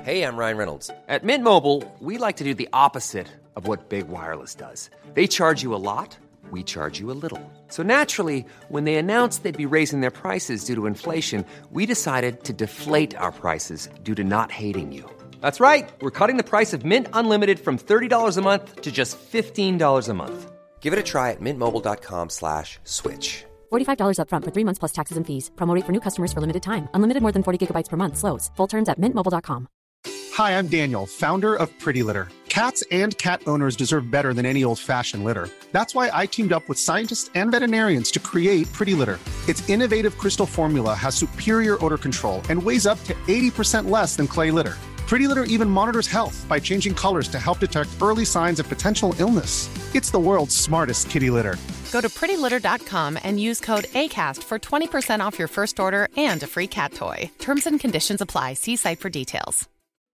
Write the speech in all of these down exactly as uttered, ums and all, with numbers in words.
Hey, I'm Ryan Reynolds. At Mint Mobile, we like to do the opposite of what Big Wireless does. They charge you a lot, we charge you a little. So naturally, when they announced they'd be raising their prices due to inflation, we decided to deflate our prices due to not hating you. That's right. We're cutting the price of Mint Unlimited from thirty dollars a month to just fifteen dollars a month. Give it a try at mintmobile.com slash switch. forty-five dollars up front for three months plus taxes and fees. Promo rate for new customers for limited time. Unlimited more than forty gigabytes per month. Slows full terms at mint mobile dot com. Hi, I'm Daniel, founder of Pretty Litter. Cats and cat owners deserve better than any old-fashioned litter. That's why I teamed up with scientists and veterinarians to create Pretty Litter. Its innovative crystal formula has superior odor control and weighs up to eighty percent less than clay litter. Pretty Litter even monitors health by changing colors to help detect early signs of potential illness. It's the world's smartest kitty litter. Go to pretty litter dot com and use code ACAST for twenty percent off your first order and a free cat toy. Terms and conditions apply. See site for details.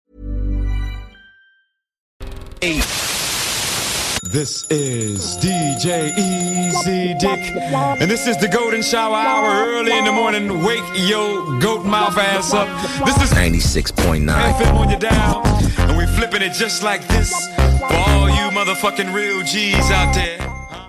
Eight. This is D J Easy Dick, and this is the Golden Shower Hour. Early in the morning, wake your goat mouth ass up. This is ninety-six point nine F M on your dial, and we flipping it just like this for all you motherfucking real G's out there.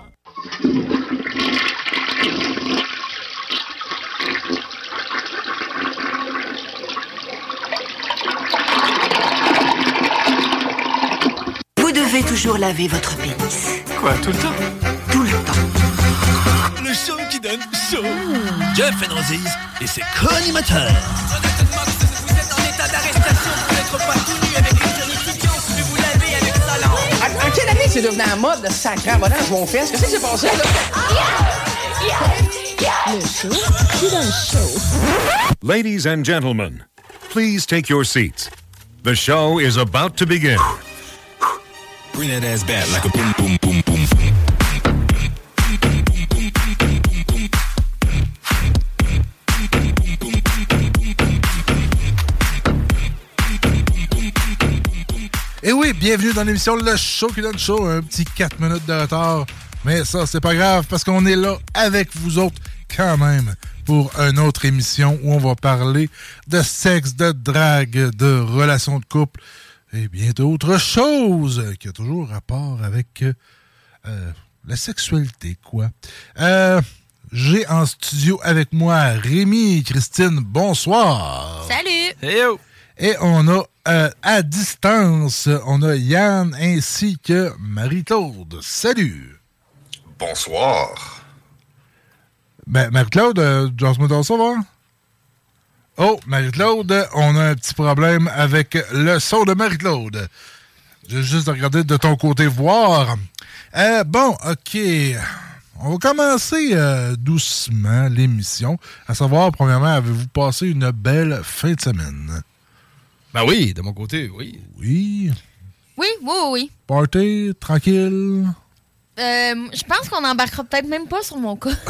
Vous devez toujours laver votre pénis. Quoi, tout le temps? Tout le temps. Le show qui donne chaud. Mmh. Jeff Fenrozis et ses co-animateurs. Vous êtes en état d'arrestation pour n'être pas tout nu avec une juridiction, mais vous lavez avec talent. En, en quelle année c'est devenu en mode de sacré en volant mon fils? Qu'est-ce qui s'est passé là? Yeah! Yeah! Yeah! Le show qui donne chaud. Ladies and gentlemen, please take your seats. The show is about to begin. Bring that ass back like a boom, boom, boom, boom, boom. Et oui, bienvenue dans l'émission Le Show qui donne chaud. Un petit quatre minutes de retard. Mais ça, c'est pas grave parce qu'on est là avec vous autres quand même pour une autre émission où on va parler de sexe, de drague, de relations de couple et bien d'autres choses qui ont toujours rapport avec euh, la sexualité, quoi. Euh, j'ai en studio avec moi Rémi et Christine. Bonsoir. Salut. Hey yo. Et on a euh, à distance, on a Yann ainsi que Marie-Claude. Salut. Bonsoir. Ben, Marie-Claude, euh, lance-moi dans ça, va? Oh, Marie-Claude, on a un petit problème avec le son de Marie-Claude. J'ai juste regardé de ton côté voir. Euh, bon, OK. On va commencer euh, doucement l'émission. À savoir, premièrement, avez-vous passé une belle fin de semaine? Ben oui, de mon côté, oui. Oui. Oui, oui, oui. Party, tranquille. Euh, je pense qu'on n'embarquera peut-être même pas sur mon cas.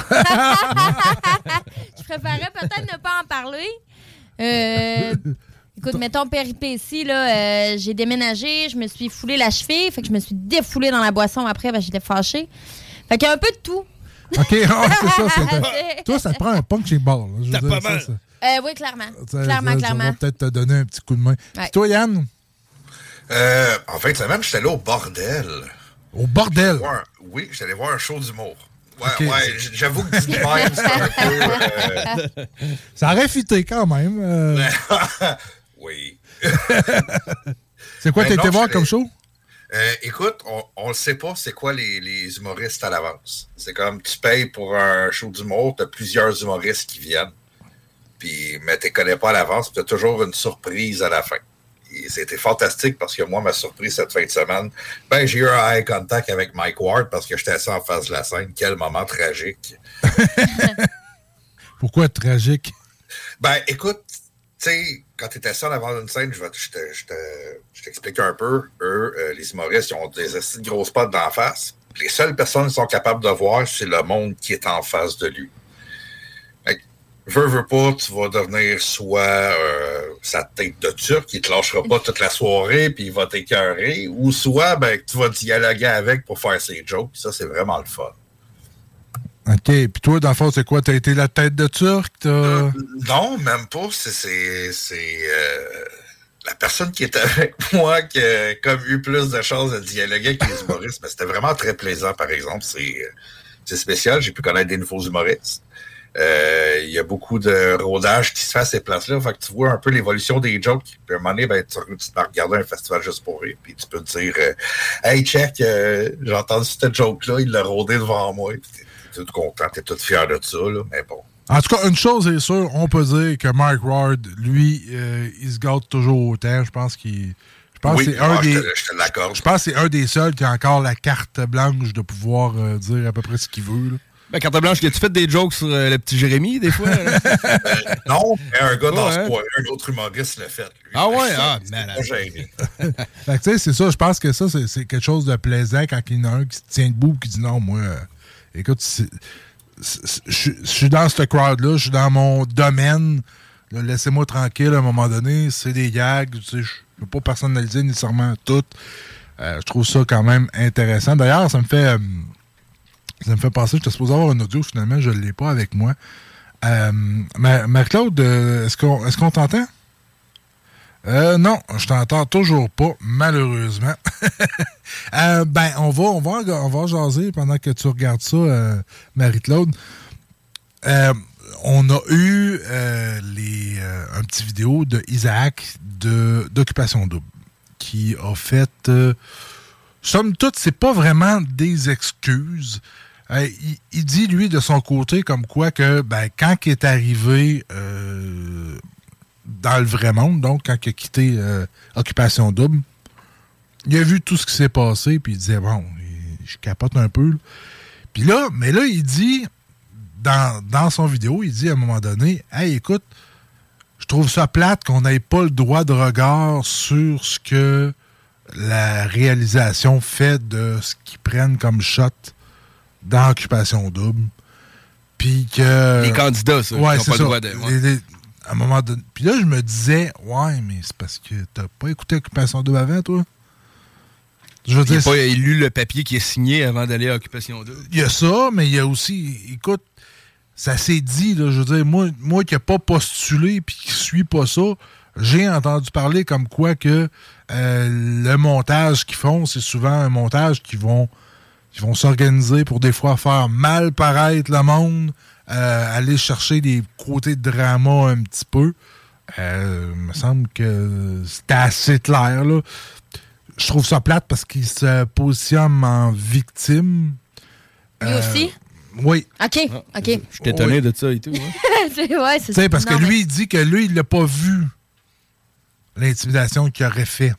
Je préférerais peut-être ne pas en parler. Euh, écoute, mettons péripétie, là, euh, j'ai déménagé, je me suis foulé la cheville, fait que je me suis défoulée dans la boisson après, ben, j'étais fâchée. Fait qu'il y a un peu de tout. OK, oh, c'est ça. C'est... Toi, ça te prend un punching ball. Là, je T'as veux pas dire, mal. Ça, ça... Euh, oui, clairement. Ça, clairement, ça, clairement. Ça va peut-être te donner un petit coup de main. Ouais. Puis toi, Yann? Euh, en fin de semaine, j'étais allé au bordel. Au bordel? Voir, oui, j'étais allé voir un show d'humour. Ouais, okay. ouais, j'avoue que dit de même, c'est un peu... Euh... Ça aurait fité quand même. Euh... oui. C'est quoi, ben t'as non, été voir j'allais... comme show? Euh, écoute, on ne sait pas c'est quoi les, les humoristes à l'avance. C'est comme tu payes pour un show d'humour, tu as plusieurs humoristes qui viennent, puis, mais tu ne connais pas à l'avance, tu as toujours une surprise à la fin. Et c'était fantastique parce que moi, ma surprise cette fin de semaine, ben j'ai eu un eye contact avec Mike Ward parce que j'étais assis en face de la scène. Quel moment tragique. Pourquoi tragique? Ben écoute, tu sais, quand tu étais assis devant une scène, je, vais, je, te, je, te, je t'explique un peu. Eux, euh, les humoristes, ils ont des astuces de grosses pattes d'en face. Les seules personnes qui sont capables de voir, c'est le monde qui est en face de lui. Veux, veux pas, tu vas devenir soit euh, sa tête de turc, il te lâchera pas toute la soirée, puis il va t'écœurer, ou soit ben, tu vas dialoguer avec pour faire ses jokes. Ça, c'est vraiment le fun. OK. Puis toi, dans le fond, c'est quoi? T'as été la tête de turc? T'as... Euh, non, même pas. C'est, c'est, c'est euh, la personne qui était avec moi, qui a comme eu plus de chances de dialoguer avec les humoristes, mais c'était vraiment très plaisant, par exemple. C'est, c'est spécial. J'ai pu connaître des nouveaux humoristes. Euh, il y a beaucoup de rodage qui se fait à ces places-là. Fait que tu vois un peu l'évolution des jokes. Puis à un moment donné, ben, tu, tu vas regarder un festival juste pour rire. Puis tu peux te dire euh, hey, check, euh, j'ai entendu cette joke-là, il l'a rodé devant moi. Puis t'es, t'es tout content, t'es tout fier de ça, là. Mais bon. En tout cas, une chose est sûre, on peut dire que Mike Ward, lui, euh, il se gâte toujours autant. Je pense qu'il. Je pense oui, que c'est ah, un je des. te, je te l'accorde. Je pense que c'est un des seuls qui a encore la carte blanche de pouvoir euh, dire à peu près ce qu'il veut, là. Ben, carte blanche, as-tu fait des jokes sur euh, le petit Jérémy, des fois? euh, non, mais un gars oh, dans hein? ce point, un autre humoriste l'a fait. Lui. Ah ouais? Ça, Ah, malade. Pas gêné. Fait que tu sais, c'est ça, je pense que ça, c'est, c'est quelque chose de plaisant quand il y en a un qui se tient debout et qui dit non, moi, euh, écoute, je suis dans ce crowd-là, je suis dans mon domaine, là, laissez-moi tranquille à un moment donné, c'est des gags, tu sais, je ne veux pas personnaliser nécessairement tout. Euh, je trouve ça quand même intéressant. D'ailleurs, ça me fait. Euh, Ça me fait penser, j'étais supposé avoir un audio, finalement, je ne l'ai pas avec moi. Euh, Marie-Claude, euh, est-ce qu'on, est-ce qu'on t'entend? Euh, non, je t'entends toujours pas, malheureusement. euh, ben, on va, on, va, on va jaser pendant que tu regardes ça, euh, Marie-Claude. Euh, on a eu euh, les, euh, un petit vidéo de Isaac de, d'Occupation Double qui a fait... Euh, somme toute, c'est pas vraiment des excuses. Euh, il, il dit, lui, de son côté, comme quoi que ben, quand il est arrivé euh, dans le vrai monde, donc quand il a quitté euh, Occupation Double, il a vu tout ce qui s'est passé, puis il disait, bon, je capote un peu. Là. Puis là, mais là, il dit, dans, dans son vidéo, il dit à un moment donné, hey, écoute, je trouve ça plate qu'on n'ait pas le droit de regard sur ce que la réalisation fait de ce qu'ils prennent comme shot dans Occupation Double. Puis que... Les candidats, ça, ouais, ils n'ont pas ça. le droit de... Ouais. Les, les, à un moment donné... Puis là, je me disais, ouais, mais c'est parce que t'as pas écouté Occupation Double avant, toi? Je veux il dire... n'a pas lu le papier qui est signé avant d'aller à Occupation Double. Il y a ça, mais il y a aussi... Écoute, ça s'est dit, là, je veux dire, moi, moi qui n'ai pas postulé puis qui ne suis pas ça, j'ai entendu parler comme quoi que euh, le montage qu'ils font, c'est souvent un montage qui vont, qui vont s'organiser pour des fois faire mal paraître le monde, euh, aller chercher des côtés de drama un petit peu. Euh, il me semble que c'était assez clair, là. Je trouve ça plate parce qu'il se positionne en victime. Lui euh, aussi? Oui. OK, OK. Je suis étonné oui. de ça et tout. Hein? c'est, ouais, c'est ça. Parce non, que lui, mais... il dit que lui, il l'a pas vu, l'intimidation qu'il aurait fait.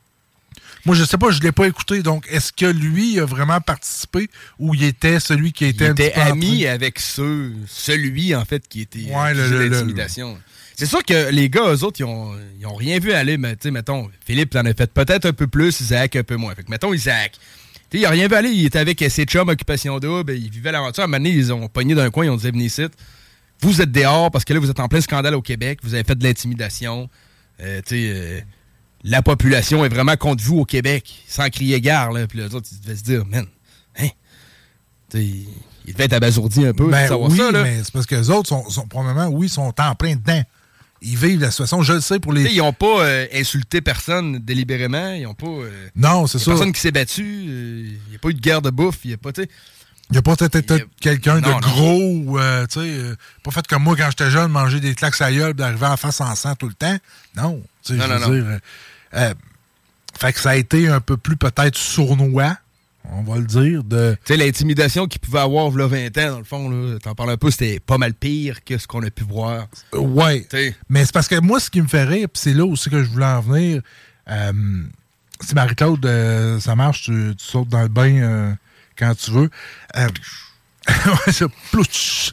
Moi, je sais pas, je l'ai pas écouté. Donc, est-ce que lui a vraiment participé ou il était celui qui était... Il était ami avec ceux, celui, en fait, qui était ouais, le, le, l'intimidation. Le... C'est sûr que les gars, eux autres, ils ont, ils ont rien vu aller. Mais, tu sais, mettons, Philippe t'en a fait peut-être un peu plus, Isaac un peu moins. Fait que, mettons, Isaac... Tu sais, il a rien vu aller, il était avec ses chums Occupation Double, il vivait l'aventure. À un moment donné, ils ont pogné d'un coin, ils ont dit venez ici. Vous êtes dehors parce que là, vous êtes en plein scandale au Québec, vous avez fait de l'intimidation. Euh, tu sais, euh, la population est vraiment contre vous au Québec, sans crier gare. Là. Puis les autres, ils devaient se dire, man, hein? Tu sais, ils devaient être abasourdis un peu ben de savoir oui, ça. Là. Mais c'est parce que les autres, sont, sont, probablement, oui, sont en plein dedans. Ils vivent la situation, je le sais pour les... T'sais, ils n'ont pas euh, insulté personne délibérément, ils n'ont pas... Euh, non, c'est ça. Personne qui s'est battu, il euh, n'y a pas eu de guerre de bouffe, il n'y a pas, tu sais... Il n'y a pas peut-être a... quelqu'un non, de gros, euh, tu sais, euh, pas fait comme moi quand j'étais jeune, manger des claques à gueule, d'arriver en face en sang tout le temps. Non, tu sais, je veux non. dire... Euh, euh, fait que ça a été un peu plus peut-être sournois, on va le dire, de... Tu sais, l'intimidation qu'il pouvait avoir il y a vingt ans, dans le fond, là, t'en parles un peu, c'était pas mal pire que ce qu'on a pu voir. Euh, ouais. T'sais. Mais c'est parce que moi, ce qui me fait rire, puis c'est là aussi que je voulais en venir, euh, si Marie-Claude, euh, ça marche, tu, tu sautes dans le bain euh, quand tu veux. Euh, ouais, c'est plouch.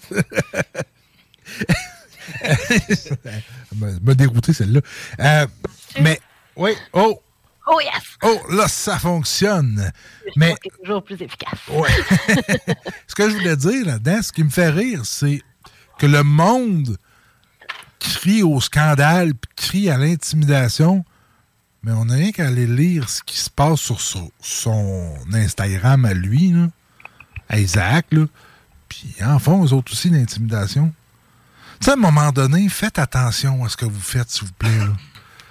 m'a dégoûté, celle-là. Euh, mais, oui, oh! Oh yes! Oh, là, ça fonctionne. Je mais pense que c'est toujours plus efficace. Ouais. Ce que je voulais dire là-dedans, ce qui me fait rire, c'est que le monde crie au scandale, crie à l'intimidation, mais on n'a rien qu'à aller lire ce qui se passe sur son, son Instagram à lui, là, à Isaac, là. Puis en font, eux autres aussi, l'intimidation. Tu sais, à un moment donné, faites attention à ce que vous faites, s'il vous plaît, là.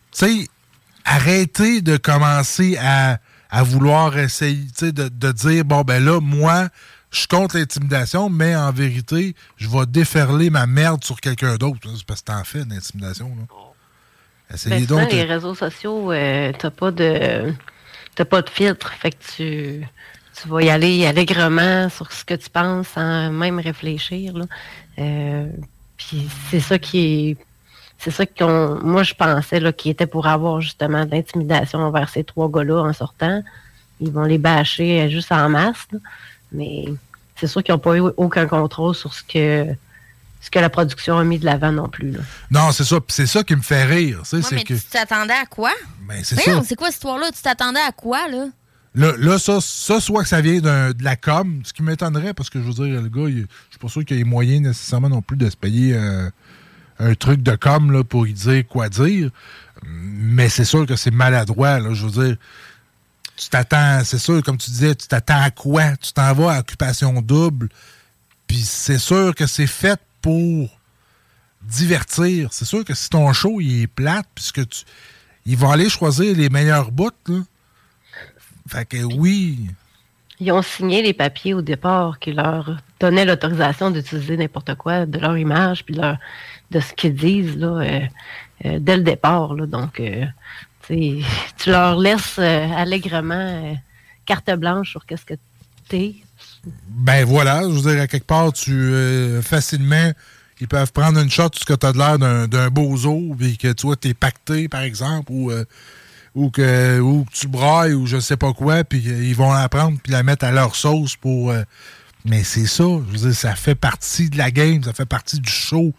sais, arrêtez de commencer à, à vouloir essayer, tu sais, de, de dire, bon, ben là, moi, je suis contre l'intimidation, mais en vérité, je vais déferler ma merde sur quelqu'un d'autre. C'est parce que t'en fais de l'intimidation, là. Essayez ben, donc. Les réseaux sociaux, euh, t'as pas de t'as pas de filtre. Fait que tu, tu vas y aller allègrement sur ce que tu penses sans même réfléchir. Là. Euh, puis c'est ça qui est. C'est ça qu'on. Moi, je pensais là, qu'il était pour avoir justement de l'intimidation envers ces trois gars-là en sortant. Ils vont les bâcher juste en masse. Là. Mais c'est sûr qu'ils n'ont pas eu aucun contrôle sur ce que. ce que la production a mis de l'avant non plus. Là. Non, c'est ça. C'est ça qui me fait rire. Ouais, c'est mais que... tu t'attendais à quoi? Ben, c'est Voyons, ça. c'est quoi cette histoire-là? Tu t'attendais à quoi, là? Là, là ça, ça, soit que ça vient d'un, de la com, ce qui m'étonnerait, parce que je veux dire, le gars, il, je suis pas sûr qu'il y ait moyen nécessairement non plus de se payer euh, un truc de com là, pour lui dire quoi dire. Mais c'est sûr que c'est maladroit. Là, je veux dire, tu t'attends, c'est sûr, comme tu disais, tu t'attends à quoi? Tu t'en vas à occupation double, puis c'est sûr que c'est fait pour divertir. C'est sûr que si ton show il est plate, puisque tu ils vont aller choisir les meilleurs bouts, là. Fait que oui. Ils ont signé les papiers au départ qui leur donnaient l'autorisation d'utiliser n'importe quoi de leur image puis leur, de ce qu'ils disent là, euh, euh, dès le départ. Là. Donc, euh, tu leur laisses euh, allègrement euh, carte blanche sur qu'est-ce que t'es. Ben voilà, je veux dire, à quelque part, tu euh, facilement, ils peuvent prendre une shot parce que tu as l'air d'un, d'un bozo, puis que tu vois, t'es pacté, par exemple, ou, euh, ou, que, ou que tu brailles, ou je sais pas quoi, puis euh, ils vont la prendre puis la mettre à leur sauce pour... Euh, mais c'est ça, je veux dire, ça fait partie de la game, ça fait partie du show.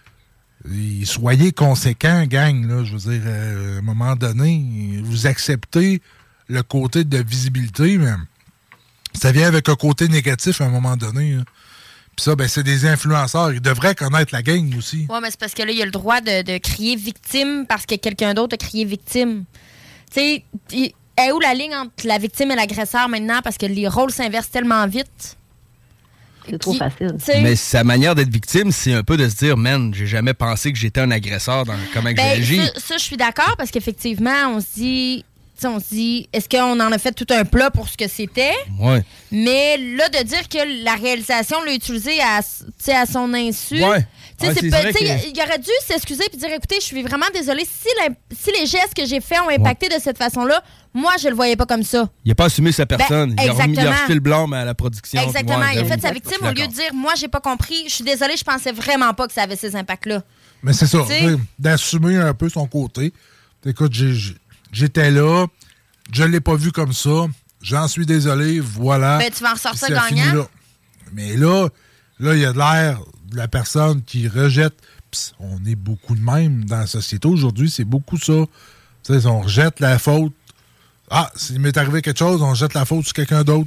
Et soyez conséquents, gang, là, je veux dire, euh, à un moment donné, vous acceptez le côté de visibilité, mais ça vient avec un côté négatif à un moment donné, hein. Puis ça, ben, c'est des influenceurs. Ils devraient connaître la gang aussi. Oui, mais c'est parce que là, il y a le droit de, de crier victime parce que quelqu'un d'autre a crié victime. Tu sais, est où la ligne entre la victime et l'agresseur maintenant? Parce que les rôles s'inversent tellement vite. C'est trop facile. Mais sa manière d'être victime, c'est un peu de se dire, man, j'ai jamais pensé que j'étais un agresseur dans comment ben, j'ai agi. Ça, ça je suis d'accord parce qu'effectivement, on se dit... on se dit, est-ce qu'on en a fait tout un plat pour ce que c'était? Ouais. Mais là, de dire que la réalisation l'a utilisé à, à son insu. Ouais. Tu sais, Ouais, c'est c'est pas- vrai tu sais, que- il aurait dû s'excuser et dire, écoutez, je suis vraiment désolée. Si, la- si les gestes que j'ai faits ont impacté de cette façon-là, moi, je le voyais pas comme ça. Il n'a pas assumé sa personne. Ben, il, a remis, il a exactement. rejeté le blâme à la production. Exactement. Ouais, il a ben fait oui. sa victime Je au suis lieu de d'accord. dire, moi, j'ai pas compris. Je suis désolée, je pensais vraiment pas que ça avait ces impacts-là. Mais c'est ça, Tu sais- tu sais, d'assumer un peu son côté. Écoute, j'ai- j'ai- j'étais là, je l'ai pas vu comme ça, j'en suis désolé, voilà. Ben, tu vas en ressortir Puis ça finit gagnant. là. Mais là, là, il y a de l'air de la personne qui rejette. Pis on est beaucoup de même dans la société aujourd'hui, c'est beaucoup ça. Tu sais, on rejette la faute. Ah, s'il m'est arrivé quelque chose, on jette la faute sur quelqu'un d'autre.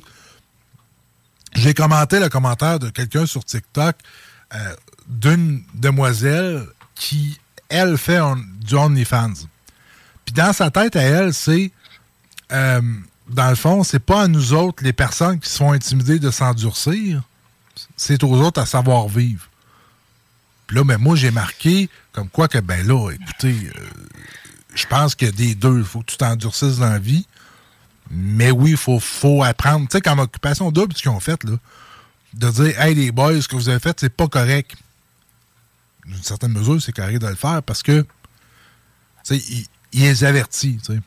J'ai commenté le commentaire de quelqu'un sur TikTok euh, d'une demoiselle qui, elle, fait un- du OnlyFans. Puis dans sa tête à elle, c'est, euh, dans le fond, c'est pas à nous autres, les personnes qui se font intimider de s'endurcir, c'est aux autres à savoir vivre. Puis là, ben, moi, j'ai marqué comme quoi que, ben là, écoutez, euh, je pense que des deux, il faut que tu t'endurcisses dans la vie. Mais oui, il faut, faut apprendre. Tu sais, comme Occupation Double, ce qu'ils ont fait, là, de dire, hey, les boys, ce que vous avez fait, c'est pas correct. D'une certaine mesure, c'est correct de le faire parce que, tu sais, il, il les avertit, tu sais.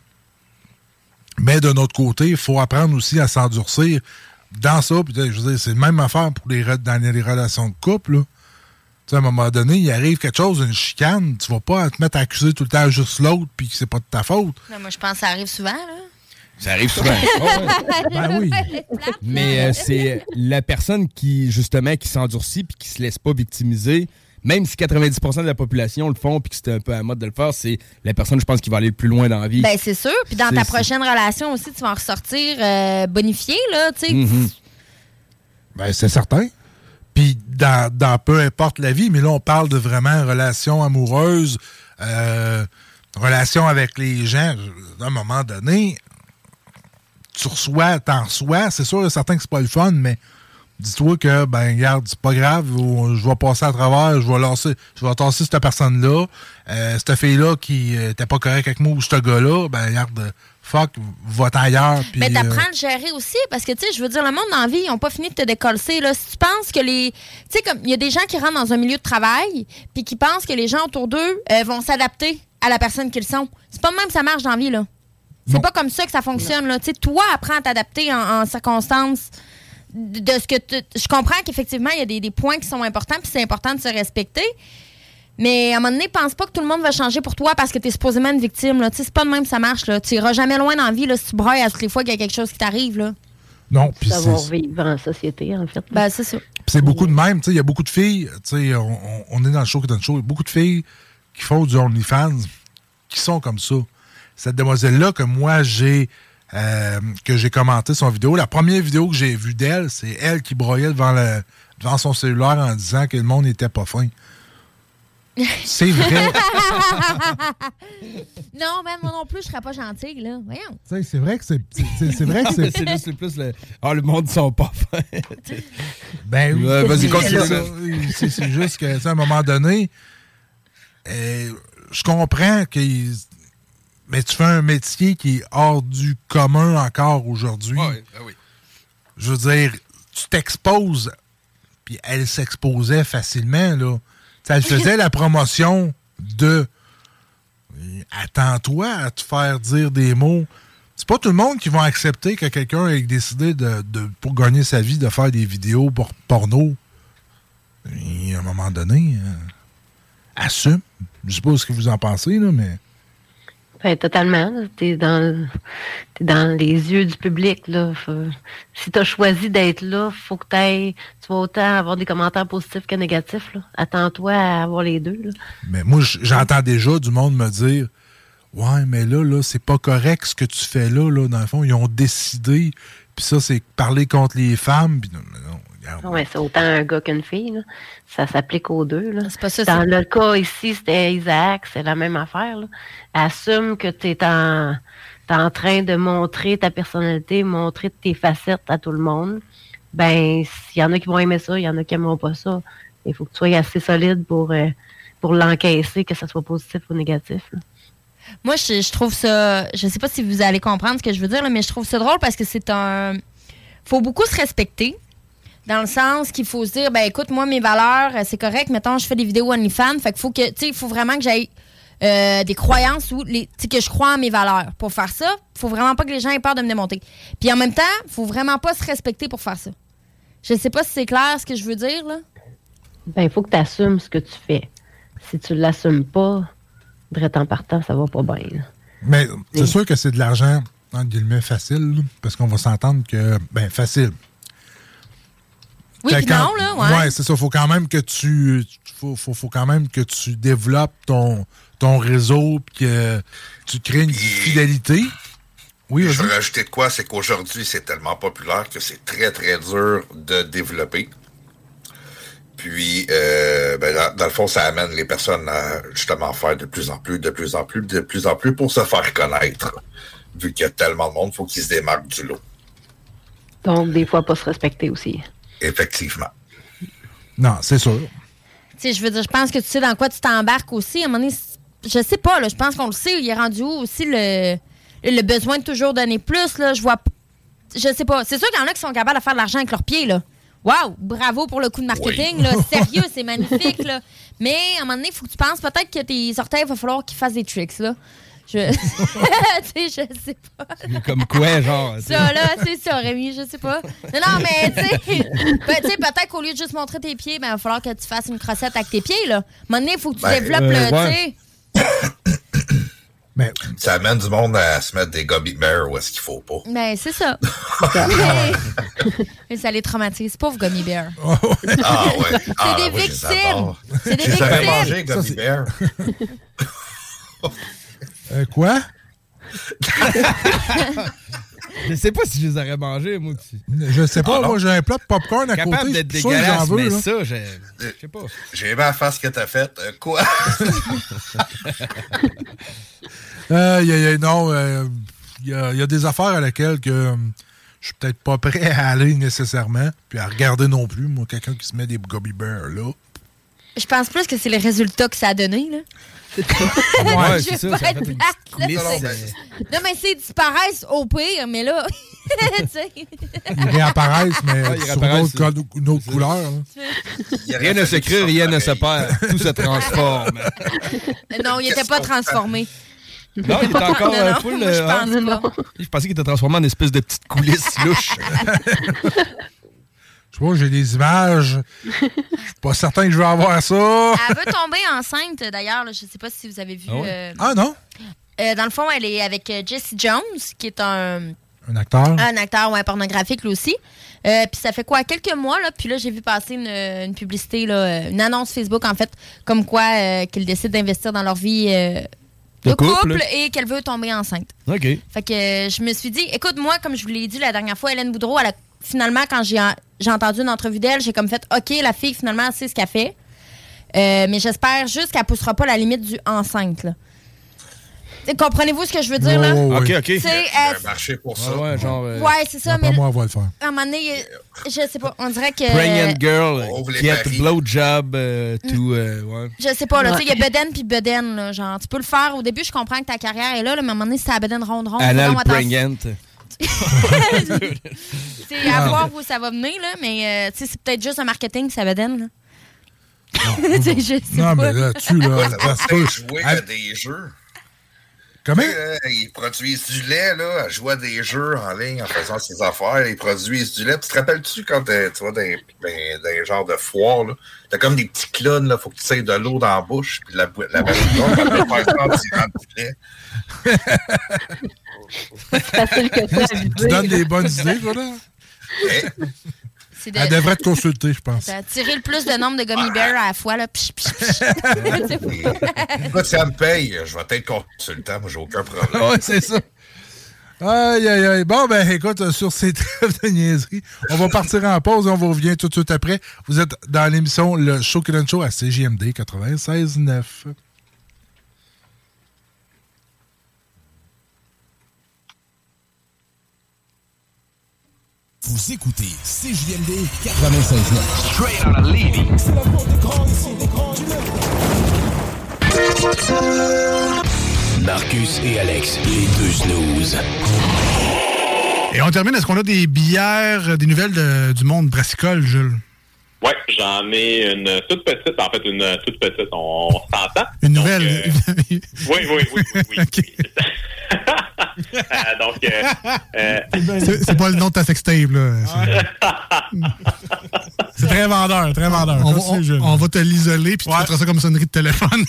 Mais de notre côté, il faut apprendre aussi à s'endurcir dans ça. Puis, je veux dire, c'est la même affaire pour les, re- dans les relations de couple, là. Tu sais, à un moment donné, il arrive quelque chose, une chicane, tu vas pas te mettre à accuser tout le temps juste l'autre puis que c'est pas de ta faute. Non, moi, je pense que ça arrive souvent, là. Ça arrive souvent. Ben oui. Mais euh, c'est la personne qui, justement, qui s'endurcit puis qui se laisse pas victimiser, même si quatre-vingt-dix pour cent de la population le font puis que c'est un peu à la mode de le faire, c'est la personne, je pense, qui va aller le plus loin dans la vie. Ben, c'est sûr. Puis dans C'est- ta c'est- prochaine relation aussi, tu vas en ressortir euh, bonifié, là, tu sais. Mhm. Ben, c'est certain. Puis dans, dans peu importe la vie, mais là, on parle de vraiment relation amoureuse, euh, relation avec les gens. À un moment donné, tu reçois, t'en reçois. C'est sûr et certain que c'est pas le fun, mais dis-toi que, ben, regarde, c'est pas grave, je vais passer à travers, je vais lancer, je vais tasser cette personne-là. Euh, cette fille-là qui était pas correcte avec moi ou ce gars-là, ben, regarde, fuck, va-t'en ailleurs. Pis, mais t'apprends euh... à le gérer aussi, parce que, tu sais, je veux dire, le monde dans la vie, ils n'ont pas fini de te décoller. Là. Si tu penses que les. Tu sais, comme, il y a des gens qui rentrent dans un milieu de travail, puis qui pensent que les gens autour d'eux euh, vont s'adapter à la personne qu'ils sont. C'est pas de même que ça marche dans la vie, là. C'est non. pas comme ça que ça fonctionne, là. Tu sais, toi, apprends à t'adapter en, en circonstances de, de ce que tu. Je comprends qu'effectivement, il y a des, des points qui sont importants, puis c'est important de se respecter. Mais à un moment donné, pense pas que tout le monde va changer pour toi parce que t'es supposément une victime. Là. C'est pas de même que ça marche. Là. Tu iras jamais loin dans la vie là, si tu brailles à toutes les fois qu'il y a quelque chose qui t'arrive. Là. Non, puis c'est... Savoir vivre en société, en fait. Ben, c'est ça. Puis c'est beaucoup de même. Il y a beaucoup de filles. On, on est dans le show qui donne show. Il y a beaucoup de filles qui font du OnlyFans qui sont comme ça. Cette demoiselle-là que moi, j'ai euh, que j'ai commenté son vidéo. La première vidéo que j'ai vue d'elle, c'est elle qui broyait devant, le, devant son cellulaire en disant que le monde n'était pas fin. C'est vrai. Non, même moi non plus, je serais pas gentille, là. Voyons. T'sais, c'est vrai que c'est. C'est, c'est vrai que c'est. c'est juste plus le. Ah, oh, le monde ne sont pas fins. Ben oui. Ouais, vas-y, continue. C'est, c'est juste que, à un moment donné, euh, je comprends que. Mais tu fais un métier qui est hors du commun encore aujourd'hui. Ouais, ben oui. Je veux dire, tu t'exposes, puis elle s'exposait facilement, là. Ça faisait la promotion de attends-toi à te faire dire des mots. C'est pas tout le monde qui va accepter que quelqu'un ait décidé de, de pour gagner sa vie de faire des vidéos pour porno. Et à un moment donné, euh, assume. Je sais pas ce que vous en pensez, là, mais. Ben, totalement. T'es dans, t'es dans les yeux du public. Là. Faut, si tu as choisi d'être là, faut que t'ailles, tu vas autant avoir des commentaires positifs que négatifs. Là. Attends-toi à avoir les deux. Là. Mais moi, j'entends déjà du monde me dire ouais, mais là, là, c'est pas correct ce que tu fais là. là. Dans le fond, ils ont décidé. Puis ça, c'est parler contre les femmes. Puis non, non, regarde. Ouais, c'est autant un gars qu'une fille. Là. Ça s'applique aux deux. Là. C'est pas ça, Dans c'est... le cas ici, c'était Isaac, c'est la même affaire. Là. Assume que tu es en, t'es en train de montrer ta personnalité, montrer tes facettes à tout le monde. Ben, s'il y en a qui vont aimer ça, il y en a qui n'aimeront pas ça. Il faut que tu sois assez solide pour, euh, pour l'encaisser, que ce soit positif ou négatif. Là. Moi, je, je trouve ça... Je sais pas si vous allez comprendre ce que je veux dire, là, mais je trouve ça drôle parce que c'est un... Faut beaucoup se respecter. Dans le sens qu'il faut se dire, ben écoute, moi, mes valeurs, c'est correct. Mettons, je fais des vidéos OnlyFans. Fait qu'il faut que, tu sais, il faut vraiment que j'aille euh, des croyances ou les, que je crois en mes valeurs. Pour faire ça, il faut vraiment pas que les gens aient peur de me démonter. Puis en même temps, il faut vraiment pas se respecter pour faire ça. Je sais pas si c'est clair ce que je veux dire, là. Ben, il faut que tu assumes ce que tu fais. Si tu l'assumes pas, direct en partant, ça va pas bien. Là. Mais c'est sûr que c'est de l'argent, entre guillemets, facile, là, parce qu'on va s'entendre que, ben, facile. Oui, puis non, là, ouais. Ouais, c'est ça. Faut quand même que tu, faut, faut, faut quand même que tu développes ton, ton réseau, puis que tu crées une fidélité. Oui, je veux rajouter de quoi, c'est qu'aujourd'hui, c'est tellement populaire que c'est très, très dur de développer. Puis, euh, ben, dans, dans le fond, ça amène les personnes à justement faire de plus en plus, de plus en plus, de plus en plus pour se faire connaître. Vu qu'il y a tellement de monde, il faut qu'ils se démarquent du lot. Donc, des fois, pas se respecter aussi. Effectivement. Non, c'est sûr. Tu sais, je veux dire, je pense que tu sais dans quoi tu t'embarques aussi. À un moment donné, je sais pas, là, je pense qu'on le sait, il est rendu où aussi le, le besoin de toujours donner plus, là. Je vois, je sais pas. C'est sûr qu'il y en a qui sont capables de faire de l'argent avec leurs pieds, là. Waouh, bravo pour le coup de marketing, oui. Là. Sérieux, c'est magnifique, là. Mais à un moment donné, il faut que tu penses peut-être que tes orteils, il va falloir qu'ils fassent des tricks, là. Je... tu sais, je sais pas. Comme quoi, genre? Ça, là, c'est ça, Rémi, je sais pas. Non, non, mais tu sais, ben, peut-être qu'au lieu de juste montrer tes pieds, ben, il va falloir que tu fasses une crossette avec tes pieds, là. À un moment donné, il faut que tu ben, développes euh, le, ouais. tu sais. Mais ça amène du monde à se mettre des gummy bears où est-ce qu'il faut pas. Ben, c'est ça. Mais ça les traumatise, pauvre gummy bear. Ah, ouais. C'est ah, des ouais, victimes. C'est des victimes. J'aurais mangé gummy bear. Euh, quoi? Je sais pas si je les aurais mangés, moi. Je sais pas, ah, moi j'ai un plat de popcorn à capable côté. D'être dégueulasse, j'en veux, mais là. Ça, je sais pas. J'ai aimé la face que t'as faite. Euh, quoi? euh, y a, y a, non, il euh, y, y a des affaires à laquelle que, je suis peut-être pas prêt à aller nécessairement, puis à regarder non plus, moi, quelqu'un qui se met des gummy bears là. Je pense plus que c'est les résultats que ça a donné, là. Ouais, c'est ça. pas Ça être fait une plate, petite là, coulisse. c'est- euh, Non, mais s'ils disparaissent au pire, mais là, tu sais. Ils réapparaissent, mais Ouais, ils sur une réapparaissent, autre, co- une autre couleur. hein. Rien ne se crée, rien ne se perd. Tout se transforme. Non, il était pas transformé. Non, il était encore Non, euh, non, full. moi, je euh, hein? pense pas. Je pensais qu'il était transformé en espèce de petite coulisse louche. Je vois, j'ai des images. Je suis pas certain que je vais avoir ça. Elle veut tomber enceinte, d'ailleurs. là, Je sais pas si vous avez vu. Ah ouais? euh, Ah non? euh, dans le fond, elle est avec euh, Jesse Jones, qui est un, Un acteur. un acteur ouais, pornographique, lui aussi. Euh, puis ça fait quoi, quelques mois, là, puis là, j'ai vu passer une, une publicité, là, euh, une annonce Facebook, en fait, comme quoi euh, qu'ils décident d'investir dans leur vie euh, de, De couple. couple et qu'elle veut tomber enceinte. OK. Fait que euh, je me suis dit, écoute, moi, comme je vous l'ai dit la dernière fois, Hélène Boudreau, elle a, finalement, quand j'ai, en- j'ai entendu une entrevue d'elle, j'ai comme fait, OK, la fille, finalement, elle sait ce qu'elle fait. Euh, mais j'espère juste qu'elle poussera pas la limite du enceinte, là. T'sais, comprenez-vous ce que je veux dire, là? Oh, oui. OK, OK. T'sais, Il y a euh, un marché pour ça. Ouais, genre. euh, ouais, c'est ça, mais Pas moi, on va le faire. à un moment donné, euh, je sais pas, on dirait que... Pregnant girl, Ouvre les get paris. blowjob euh, to. euh, ouais. Je sais pas, là, Ouais. tu sais, il y a bedaine puis bedaine, là, genre, tu peux le faire. Au début, je comprends que ta carrière est là, là mais à un moment donné, c'est la bedaine ronde ronde. Anal Fais donc pregnant. C'est à voir où ça va venir, là, mais euh, tu sais, c'est peut-être juste un marketing, ça bedaine, là. Tu sais, je sais Non, pas. mais là-dessus, là, Ça ça se va peut. jouer Ah, à des jeux. Comment? Tu sais, là, ils produisent du lait, là, à jouer à des jeux en ligne en faisant ses affaires. Ils produisent du lait. Tu te rappelles-tu quand euh, tu vas dans, dans, dans les genres de foires, là? T'as comme des petits clones, là. Faut que tu tires de l'eau dans la bouche. Puis la, bou- la bouche, elle peut faire ça en tirant du lait. C'est facile que ça à Tu viser. donnes des bonnes idées, toi, là? Eh, C'est de, Elle devrait te consulter, je pense. de tirer le plus de nombre de gummy bears à la fois, là. Psh, psh, psh. C'est fou. Écoute, si elle me paye, je vais être consultant. Moi, j'ai aucun problème. Ouais, c'est ça. Aïe, aïe, aïe. Bon, ben, écoute, sur ces trêves de niaiseries, on va partir en pause et on vous revient tout de suite après. Vous êtes dans l'émission Le Show qui donne show à C J M D quatre-vingt-seize neuf. Vous écoutez C J M D quatre-vingt-seize neuf. Straight out of Levy. Marcus et Alex, les deux snooze. Et on termine. Est-ce qu'on a des bières, des nouvelles de- du monde brassicole, Jules? Ouais, j'en ai une toute petite, en fait, une toute petite, on, on s'entend. Une Donc, nouvelle? euh, oui, oui, oui, oui, oui. OK. Euh, donc, euh, euh, C'est c'est pas le nom de ta sextape, là. C'est- C'est très vendeur, très vendeur. On, on- on va te l'isoler, puis tu mettras ça comme sonnerie de téléphone.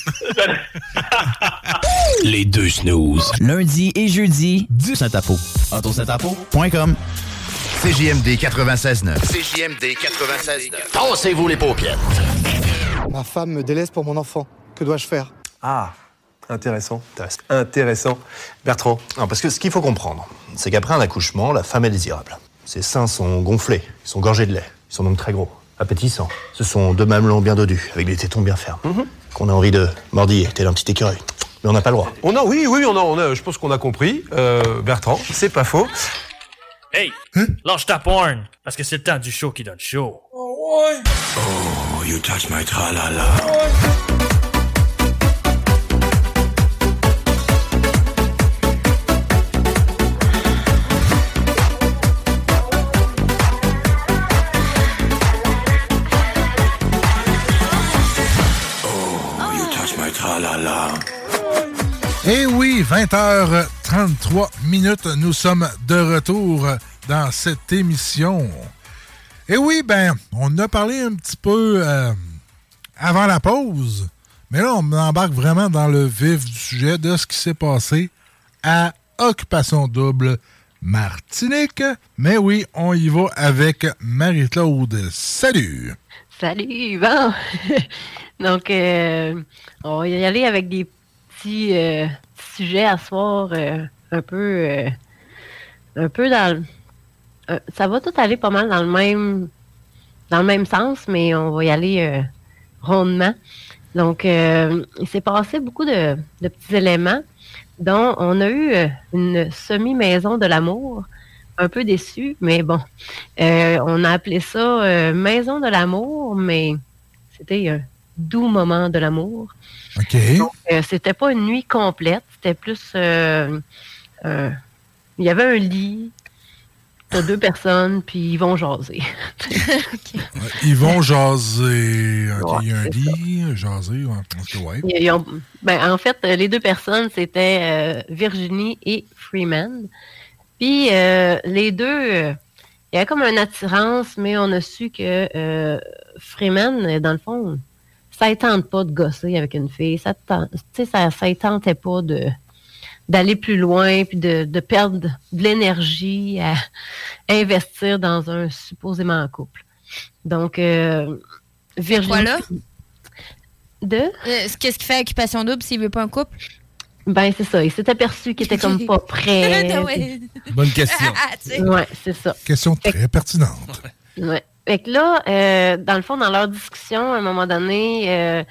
Les deux snooze. Lundi et jeudi, du Saint-Apo. auto saint apo point com. C J M D quatre-vingt-seize neuf. C J M D quatre-vingt-seize neuf. Tassez-vous les paupières. Ma femme me délaisse pour mon enfant. Que dois-je faire? Ah, intéressant, intéressant, intéressant. Bertrand, Non, parce que ce qu'il faut comprendre, c'est qu'après un accouchement, la femme est désirable. Ses seins sont gonflés, ils sont gorgés de lait, ils sont donc très gros, appétissants. Ce sont deux mamelons bien dodus, avec des tétons bien fermes, qu'on a envie de mordiller, tel un petit écureuil. Mais on n'a pas le droit. on a, oui, oui, on a, on a, je pense qu'on a compris. Euh, Bertrand, c'est pas faux. Hey, lâche ta porn, parce que c'est le temps du show qui donne chaud. Oh, you touch my tra-la-la. Oh, you touch my tra-la-la. Eh oui, vingt heures trente-trois minutes, nous sommes de retour dans cette émission. Eh oui, ben, on a parlé un petit peu euh, avant la pause, mais là, on embarque vraiment dans le vif du sujet de ce qui s'est passé à Occupation Double Martinique. Mais oui, on y va avec Marie-Claude. Salut! Salut, bon. Donc, euh, on va y aller avec des petits euh, sujets à soir euh, un peu euh, un peu dans le, euh, ça va tout aller pas mal dans le même dans le même sens, mais on va y aller euh, rondement. Donc, euh, il s'est passé beaucoup de, de petits éléments, dont on a eu euh, une semi-maison de l'amour, un peu déçue, mais bon. Euh, on a appelé ça euh, Maison de l'amour, mais c'était un doux moment de l'amour. OK. Donc, euh, c'était pas une nuit complète, c'était plus... Euh, euh, il y avait un lit, t'as deux personnes, puis ils vont jaser. Okay. Ils vont jaser. Okay, ouais, il y a un lit, ça. jaser. Ouais. Ouais. Ils ont, ben, en fait, les deux personnes, c'était euh, Virginie et Freeman. Puis euh, les deux, euh, il y avait comme une attirance, mais on a su que euh, Freeman, dans le fond, ça ne tente pas de gosser avec une fille. Ça ne ça, ça tentait pas de d'aller plus loin puis de, de perdre de l'énergie à investir dans un supposément couple. Donc, euh, Virginie... Quoi là? De? Euh, Qu'est-ce qui fait occupation double s'il veut pas un couple? Ben, c'est ça. Il s'est aperçu qu'il était comme pas prêt. ouais. Bonne question. Ouais, c'est ça. Question très fait... pertinente. Ouais. Fait que là, euh, dans le fond, dans leur discussion, à un moment donné... Euh,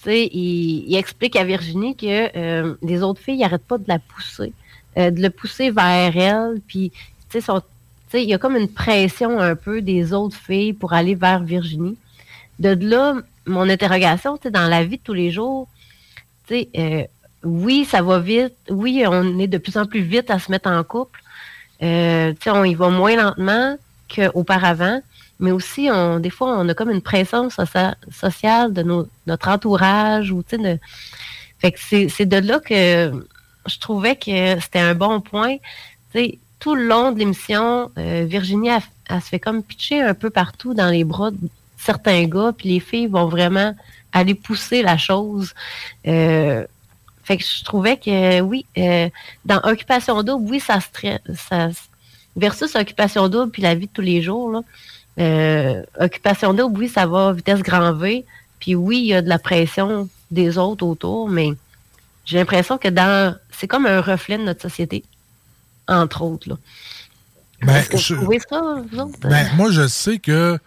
Il, il explique à Virginie que euh, les autres filles n'arrêtent pas de la pousser, euh, de le pousser vers elle. Puis, tu sais, il y a comme une pression un peu des autres filles pour aller vers Virginie. De là, mon interrogation, tu sais, dans la vie de tous les jours, tu sais, euh, oui, ça va vite. Oui, on est de plus en plus vite à se mettre en couple. Euh, tu sais, on y va moins lentement qu'auparavant. Mais aussi, on, des fois, on a comme une pression socia- sociale de nos, notre entourage. Ou, de... Fait que c'est, c'est de là que je trouvais que c'était un bon point. T'sais, tout le long de l'émission, euh, Virginie, elle, elle se fait comme pitcher un peu partout dans les bras de certains gars, puis les filles vont vraiment aller pousser la chose. Euh, fait que je trouvais que, oui, euh, dans Occupation double, oui, ça se... Tra- ça, versus Occupation double, puis la vie de tous les jours, là, Euh, Occupation double, oui, ça va vitesse grand V. Puis oui, il y a de la pression des autres autour, mais j'ai l'impression que dans c'est comme un reflet de notre société, entre autres. Là. Ben, Est-ce que je, vous trouvez ça, vous autres? Ben, moi, je sais que euh,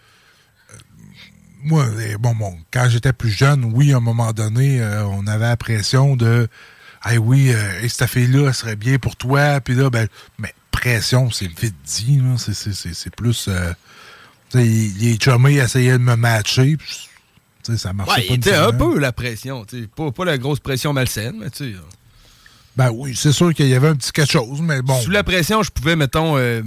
moi, bon, bon, quand j'étais plus jeune, oui, à un moment donné, euh, on avait la pression de hey, oui, euh, cette fille-là, elle serait bien pour toi. Puis là, ben, mais pression, c'est vite dit, là. C'est, c'est, c'est, c'est plus. Euh, les chummés essayaient de me matcher. Pis, ça marchait ouais, pas. C'était un peu la pression. Pas, pas la grosse pression malsaine, mais tu sais. Ben oui, c'est sûr qu'il y avait un petit quelque chose, mais bon. Sous la pression, je pouvais, mettons, euh,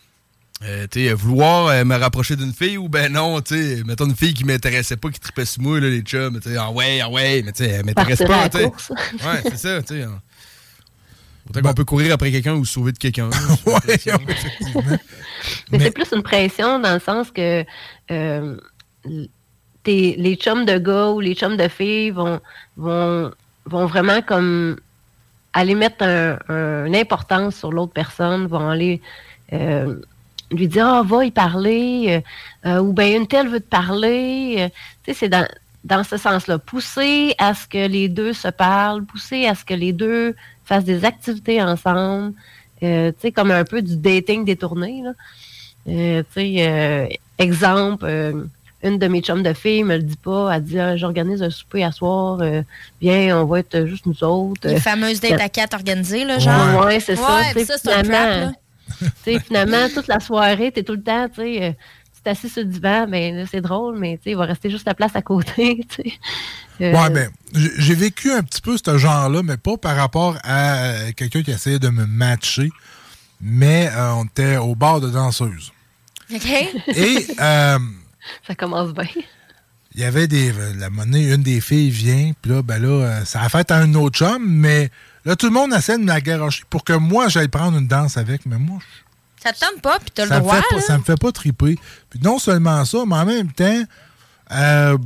euh, t'sais, vouloir euh, me rapprocher d'une fille ou ben non, tu sais, mettons une fille qui m'intéressait pas, qui tripait sur moi, là, les chums, tu sais, ah ouais, ah ouais, mais tu sais, elle m'intéresse pas, tu sais. Ouais, c'est ça, tu sais. Hein. Autant bon. qu'on peut courir après quelqu'un ou sauver de quelqu'un. Oui, effectivement. Mais, mais c'est plus une pression dans le sens que euh, tes, les chums de gars ou les chums de filles vont, vont, vont vraiment comme aller mettre un, un, une importance sur l'autre personne, vont aller euh, lui dire « Ah, oh, va y parler euh, » ou « Ben, une telle veut te parler. Euh, » Tu sais, c'est dans, dans ce sens-là. Pousser à ce que les deux se parlent, pousser à ce que les deux fassent des activités ensemble, euh, tu sais, comme un peu du dating détourné, là. Euh, tu sais, euh, exemple, euh, une de mes chums de filles me le dit pas, elle dit ah, « J'organise un souper à soir, euh, viens, on va être juste nous autres. » Les fameuses dates à quatre organisées, là, genre. Ouais, ouais c'est ça. Ouais, ça, c'est un trap, là. Tu sais, finalement, toute la soirée, t'es tout le temps, tu sais, euh, tu t'es assis sur le divan, ben là, c'est drôle, mais tu sais, il va rester juste la place à côté, tu sais. Euh, ouais, ben, j'ai vécu un petit peu ce genre-là, mais pas par rapport à quelqu'un qui essayait de me matcher, mais euh, on était au bar de danseuses. OK. Et euh, ça commence bien. Il y avait des. La monnaie, une des filles vient, puis là, ben là, ça a fait à un autre chum, mais là, tout le monde essaie de me la garocher pour que moi, j'aille prendre une danse avec, mais moi, je... Ça te tente pas, puis t'as le ça droit, me fait pas, ça me fait pas triper. Puis non seulement ça, mais en même temps, euh,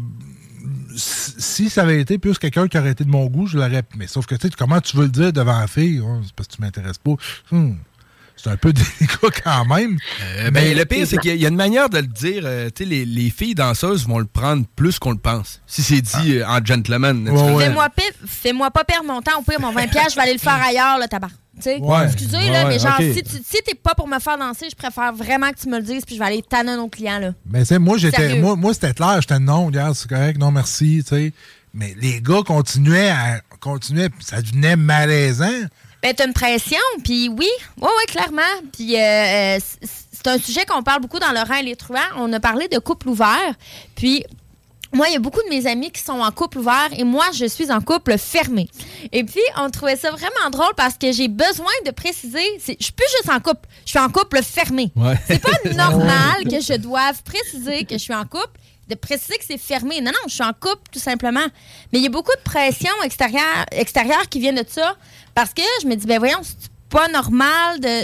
si ça avait été plus quelqu'un qui aurait été de mon goût, je l'aurais... Mais sauf que, tu sais, comment tu veux le dire devant la fille? Oh, c'est parce que tu m'intéresses pas. Hmm. C'est un peu délicat quand même. Euh, ben, mais le pire, c'est qu'il y a une manière de le dire. Euh, tu sais, les, les filles danseuses vont le prendre plus qu'on le pense. Si c'est dit ah. euh, en gentleman. Ouais, ouais. Fais-moi, fais-moi pas perdre mon temps. Au pire, mon vingt piastres, je vais aller le faire ailleurs, là, tabac. Ouais. Excusez, ouais, là, mais genre, okay. si, tu, si t'es pas pour me faire danser, je préfère vraiment que tu me le dises, puis je vais aller tanner un autre client, là. Mais c'est moi, j'étais, moi, moi, c'était clair. J'étais non, regarde, c'est correct, non, merci, tu sais. Mais les gars continuaient à continuaient, ça devenait malaisant. Ben, t'as une pression, puis oui, oui, oui, clairement. Puis euh, c'est un sujet qu'on parle beaucoup dans Laurent et les truands. On a parlé de couple ouvert, puis moi, il y a beaucoup de mes amis qui sont en couple ouvert et moi, je suis en couple fermé. Et puis, on trouvait ça vraiment drôle parce que j'ai besoin de préciser, c'est, je suis plus juste en couple, je suis en couple fermé. Ouais. C'est pas normal que je doive préciser que je suis en couple, de préciser que c'est fermé. Non, non, je suis en couple, tout simplement. Mais il y a beaucoup de pression extérieure, extérieure qui vient de ça parce que je me dis, ben voyons, c'est pas normal de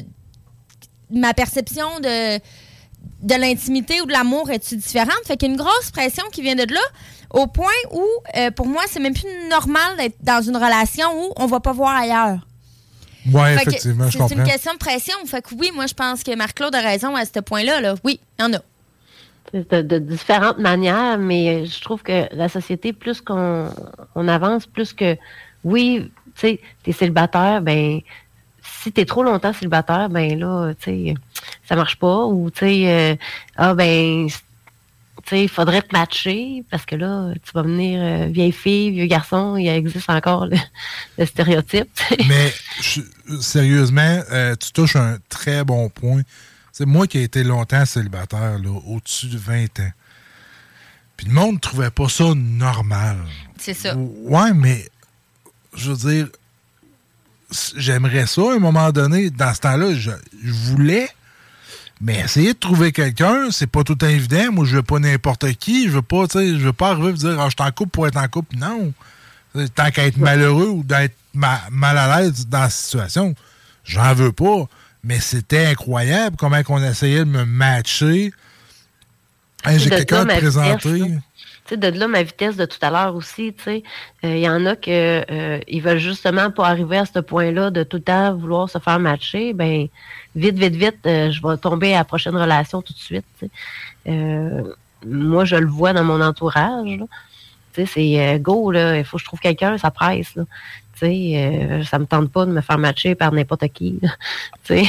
ma perception de... de l'intimité ou de l'amour est-tu différente? Fait qu'il y a une grosse pression qui vient de là, au point où, euh, pour moi, c'est même plus normal d'être dans une relation où on va pas voir ailleurs. Oui, effectivement, je comprends. C'est une question de pression. Fait que oui, moi, je pense que Marc-Claude a raison à ce point-là. Là. Oui, il y en a. De, de différentes manières, mais je trouve que la société, plus qu'on on avance, plus que, oui, tu sais, t'es célibataire, ben si t'es trop longtemps célibataire, ben là, tu sais, ça marche pas. Ou, tu sais, euh, ah, ben, tu sais, il faudrait te matcher parce que là, tu vas venir euh, vieille fille, vieux garçon, il existe encore le, le stéréotype. T'sais. Mais, je, sérieusement, euh, tu touches un très bon point. C'est moi qui ai été longtemps célibataire, là, au-dessus de vingt ans. Puis le monde ne trouvait pas ça normal. C'est ça. Ouais, mais, je veux dire, j'aimerais ça, à un moment donné. Dans ce temps-là, je, je voulais, mais essayer de trouver quelqu'un, c'est pas tout évident. Moi, je veux pas n'importe qui. Je veux pas, tu sais, je veux pas arriver et dire, ah, je suis en couple pour être en couple. Non. Tant qu'à être malheureux ou d'être ma, mal à l'aise dans la situation, j'en veux pas. Mais c'était incroyable comment on essayait de me matcher. Hey, j'ai quelqu'un à te présenter. Tu sais, de là, ma vitesse de tout à l'heure aussi, tu sais, il euh, y en a qui euh, ils veulent justement pas arriver à ce point-là de tout le temps vouloir se faire matcher. Ben, vite, vite, vite, euh, je vais tomber à la prochaine relation tout de suite. Euh, moi, je le vois dans mon entourage. Tu sais, c'est euh, go, là, il faut que je trouve quelqu'un, ça presse, là. Tu sais, euh, ça me tente pas de me faire matcher par n'importe qui. Tu sais,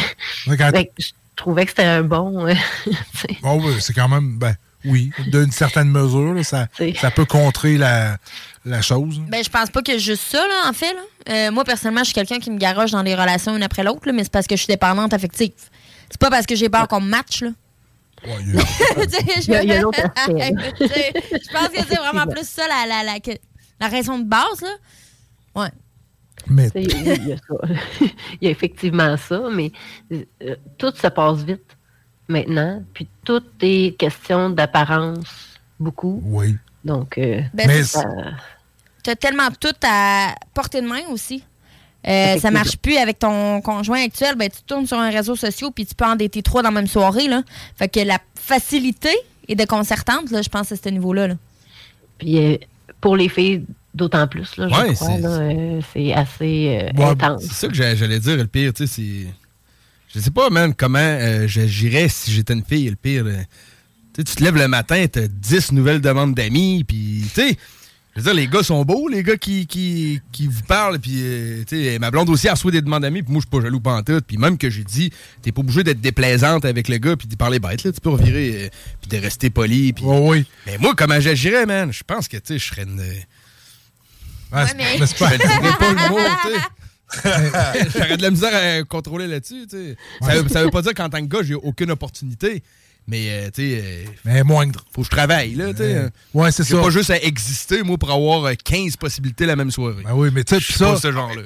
je trouvais que c'était un bon. Euh, oh, oui, c'est quand même, ben, oui, d'une certaine mesure, là, ça, ça peut contrer la, la chose. Ben, je pense pas que juste ça, là, en fait. Là. Euh, moi, personnellement, je suis quelqu'un qui me garoche dans les relations une après l'autre, là, mais c'est parce que je suis dépendante affective. C'est pas parce que j'ai peur qu'on me matche, là. Ouais, il y a, il y a, il y a l'autre aspect. Je pense que c'est vraiment plus ça la, la, la, la raison de base, là. Ouais. Mais... Il, y a, il, y a ça. Il y a effectivement ça, mais euh, tout se passe vite maintenant, puis tout est question d'apparence, beaucoup. Oui. Donc, euh, ben, mais ça, t'as tellement tout à portée de main aussi. Euh, ça marche plus avec ton conjoint actuel, ben tu tournes sur un réseau social puis tu peux endetter trois dans la même soirée, là. Fait que la facilité est déconcertante, là, je pense, à ce niveau-là. Là. Puis euh, pour les filles, d'autant plus, là, je ouais, crois, c'est, là, euh, c'est assez euh, ouais, intense. C'est ça que j'allais dire, le pire, tu sais, c'est... Je sais pas, même, comment euh, j'agirais si j'étais une fille, le pire. Euh, tu te lèves le matin, t'as dix nouvelles demandes d'amis, puis, tu sais, je veux dire, les gars sont beaux, les gars qui, qui, qui vous parlent, puis, euh, tu sais, ma blonde aussi a reçu des demandes d'amis, puis moi, je suis pas jaloux pantoute, puis même que j'ai dit, t'es pas obligé d'être déplaisante avec le gars, puis de parler bête, là, tu peux revirer, euh, puis de rester poli, puis... Oh, oui. Mais moi, comment j'agirais, man? Je pense que, tu sais, je serais une... Ah, ouais, mais... c'est pas... Je dirais pas le mot, tu sais. J'aurais de la misère à contrôler là-dessus, tu sais. Ça, veut, ça veut pas dire qu'en tant que gars, j'ai aucune opportunité. Mais, euh, tu sais. Euh, mais moindre. Faut que je travaille, là, tu sais. Euh, ouais, c'est ça. J'ai pas juste à exister, moi, pour avoir quinze possibilités la même soirée. Ben oui, mais tu sais, je suis pas ce genre-là.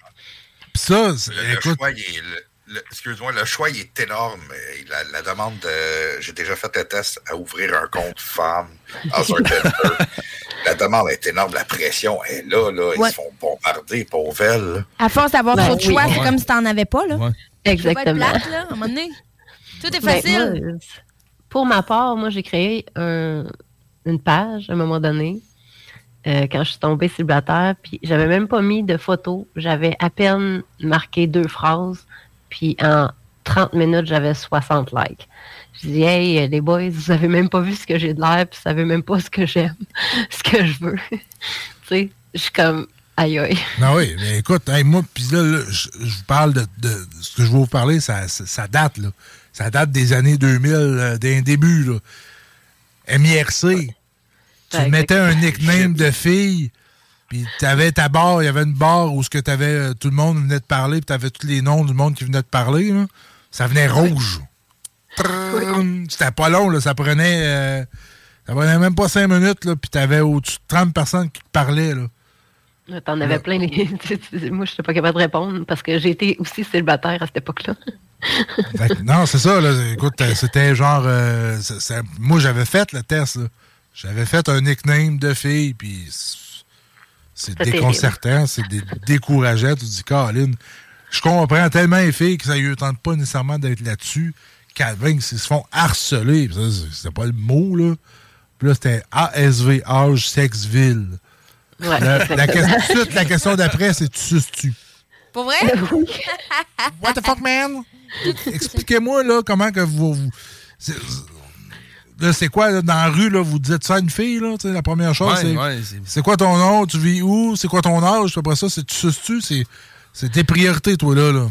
Pis ça, c'est, le, écoute... le choix, il est, le, le, excuse-moi, le choix, il est énorme. La, la demande de... J'ai déjà fait le test à ouvrir un compte femme dans un Tinder. La demande est énorme, la pression est là, là. Ils ouais. se font bombarder, pauvres elles. À force d'avoir ben, trop de choix, oui, c'est ouais. comme si t'en avais pas, là. Ouais. Exactement. Pas être plate, là, à un moment donné. Tout est facile. Ben, moi, pour ma part, moi, j'ai créé un, une page à un moment donné, euh, quand je suis tombée célibataire, puis j'avais même pas mis de photos. J'avais à peine marqué deux phrases, puis en trente minutes, j'avais soixante likes. Je dis, hey, les boys, vous avez même pas vu ce que j'ai de l'air, puis vous savez même pas ce que j'aime, ce que je veux. Tu sais, je suis comme, aïe aïe. Non, oui, mais écoute, hey, moi, puis là, là je, je vous parle de, de, de ce que je vais vous parler, ça, ça, ça date, là. Ça date des années deux mille, euh, d'un début, là. M I R C. Tu ouais, mettais un nickname de fille, Puis t'avais ta barre, il y avait une barre où ce que t'avais, euh, tout le monde venait de parler, puis t'avais tous les noms du monde qui venait de parler, là. Ça venait rouge. Oui. C'était pas long, là. Ça prenait, euh, ça prenait même pas cinq minutes, là, puis t'avais au-dessus de trente personnes qui te parlaient, là. T'en avais plein. Les... Moi, je n'étais pas capable de répondre parce que j'ai été aussi célibataire à cette époque-là. Non, c'est ça. Là. Écoute, c'était genre... Euh, c'est, c'est, moi, j'avais fait le test. Là. J'avais fait un nickname de fille, puis c'est C'était déconcertant, terrible. C'est dé- décourageant. Tu te dis, Caroline, je comprends tellement les filles que ça ne tente pas nécessairement d'être là-dessus, qu'elles se font harceler. Ça, c'était pas le mot, là. Puis là, c'était A S V, âge, sexe, ville. Ouais, la, la, question, la question d'après, c'est tu suces-tu? Pour vrai? What the fuck, man? Expliquez-moi, là, comment que vous... vous c'est, là, c'est quoi, là, dans la rue, là, vous dites ça à une fille, là? La première chose, ouais, c'est, ouais, c'est... c'est quoi ton nom? Tu vis où? C'est quoi ton âge? Après ça, c'est tu suces-tu? C'est, c'est tes priorités, toi, là. là.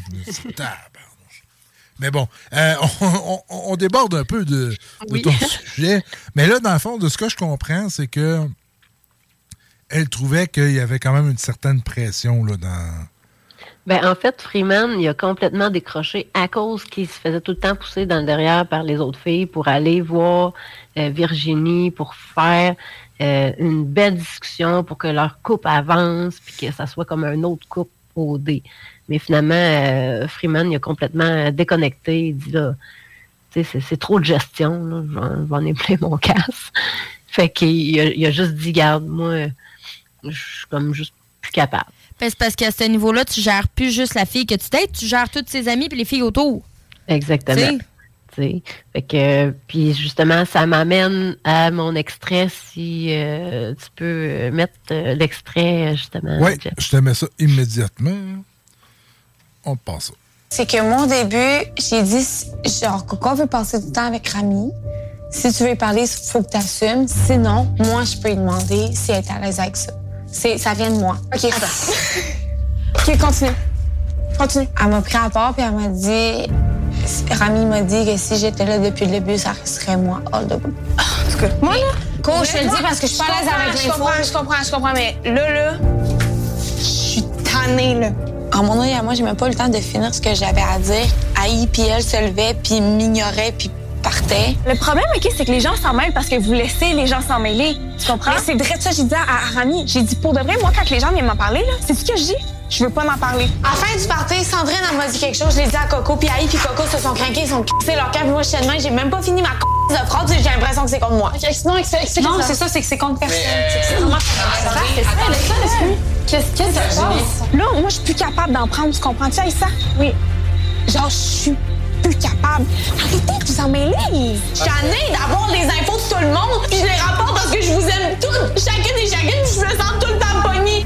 Mais bon, euh, on, on, on déborde un peu de, de oui. ton sujet. Mais là, dans le fond, de ce que je comprends, c'est que elle trouvait qu'il y avait quand même une certaine pression là, dans... Ben, en fait, Freeman, il a complètement décroché à cause qu'il se faisait tout le temps pousser dans le derrière par les autres filles pour aller voir euh, Virginie, pour faire euh, une belle discussion, pour que leur couple avance, puis que ça soit comme un autre couple au dé. Mais finalement, euh, Freeman, il a complètement déconnecté. Il dit, là, tu sais, c'est, c'est trop de gestion, là, j'en, j'en ai plein mon casse. Fait qu'il a, il a juste dit, garde, moi... je suis comme juste plus capable. Ben, c'est parce qu'à ce niveau-là, tu gères plus juste la fille que tu t'aides, tu gères toutes ses amies et les filles autour. Exactement. T'sais. Fait que, puis justement, ça m'amène à mon extrait, si euh, tu peux mettre euh, l'extrait, justement. Oui, je te mets ça immédiatement. On passe ça. C'est que moi, au début, j'ai dit, genre, Coco veut passer du temps avec Rami. Si tu veux parler, il faut que tu assumes. Sinon, moi, je peux lui demander si elle est à l'aise avec ça. C'est, ça vient de moi. OK, attends. OK, continue. Continue. Elle m'a pris à part, puis elle m'a dit... Rami m'a dit que si j'étais là depuis le début, ça serait moi, all the way. En tout cas, moi, là... Cool, je te le dis parce que je suis pas à l'aise avec l'info. Je comprends, je comprends, je comprends, mais là, là, je suis tannée, là. En mon œil à moi, j'ai même pas eu le temps de finir ce que j'avais à dire. Aïe, puis elle se levait, puis m'ignorait, puis partait. Le problème, OK, c'est que les gens s'en mêlent parce que vous laissez les gens s'en mêler. Tu comprends? Mais c'est vrai ça, j'ai dit à, à Rami. J'ai dit, pour de vrai, moi, quand les gens viennent m'en parler, là, c'est ce que je dis. Je veux pas m'en parler. À la fin du party, Sandrine, elle m'a dit quelque chose. Je l'ai dit à Coco, puis Aïe, puis Coco se sont craqués, ils sont cassés leur cœur. Puis moi, je suis demain, j'ai même pas fini ma c*** de phrase et j'ai l'impression que c'est contre moi. Okay, sinon, c'est, non, c'est ça, c'est que c'est contre personne. Mais... C'est vraiment... Qu'est-ce que ça passe? Là, moi, je suis plus capable d'en prendre. Tu comprends-tu, Aïssa? Oui. Genre, je suis plus capable. Arrêtez de vous en mêler. Je suis tannée d'avoir les infos de tout le monde, puis je les rapporte parce que je vous aime toutes, chacune et chacune, puis je me sens tout le temps pognée.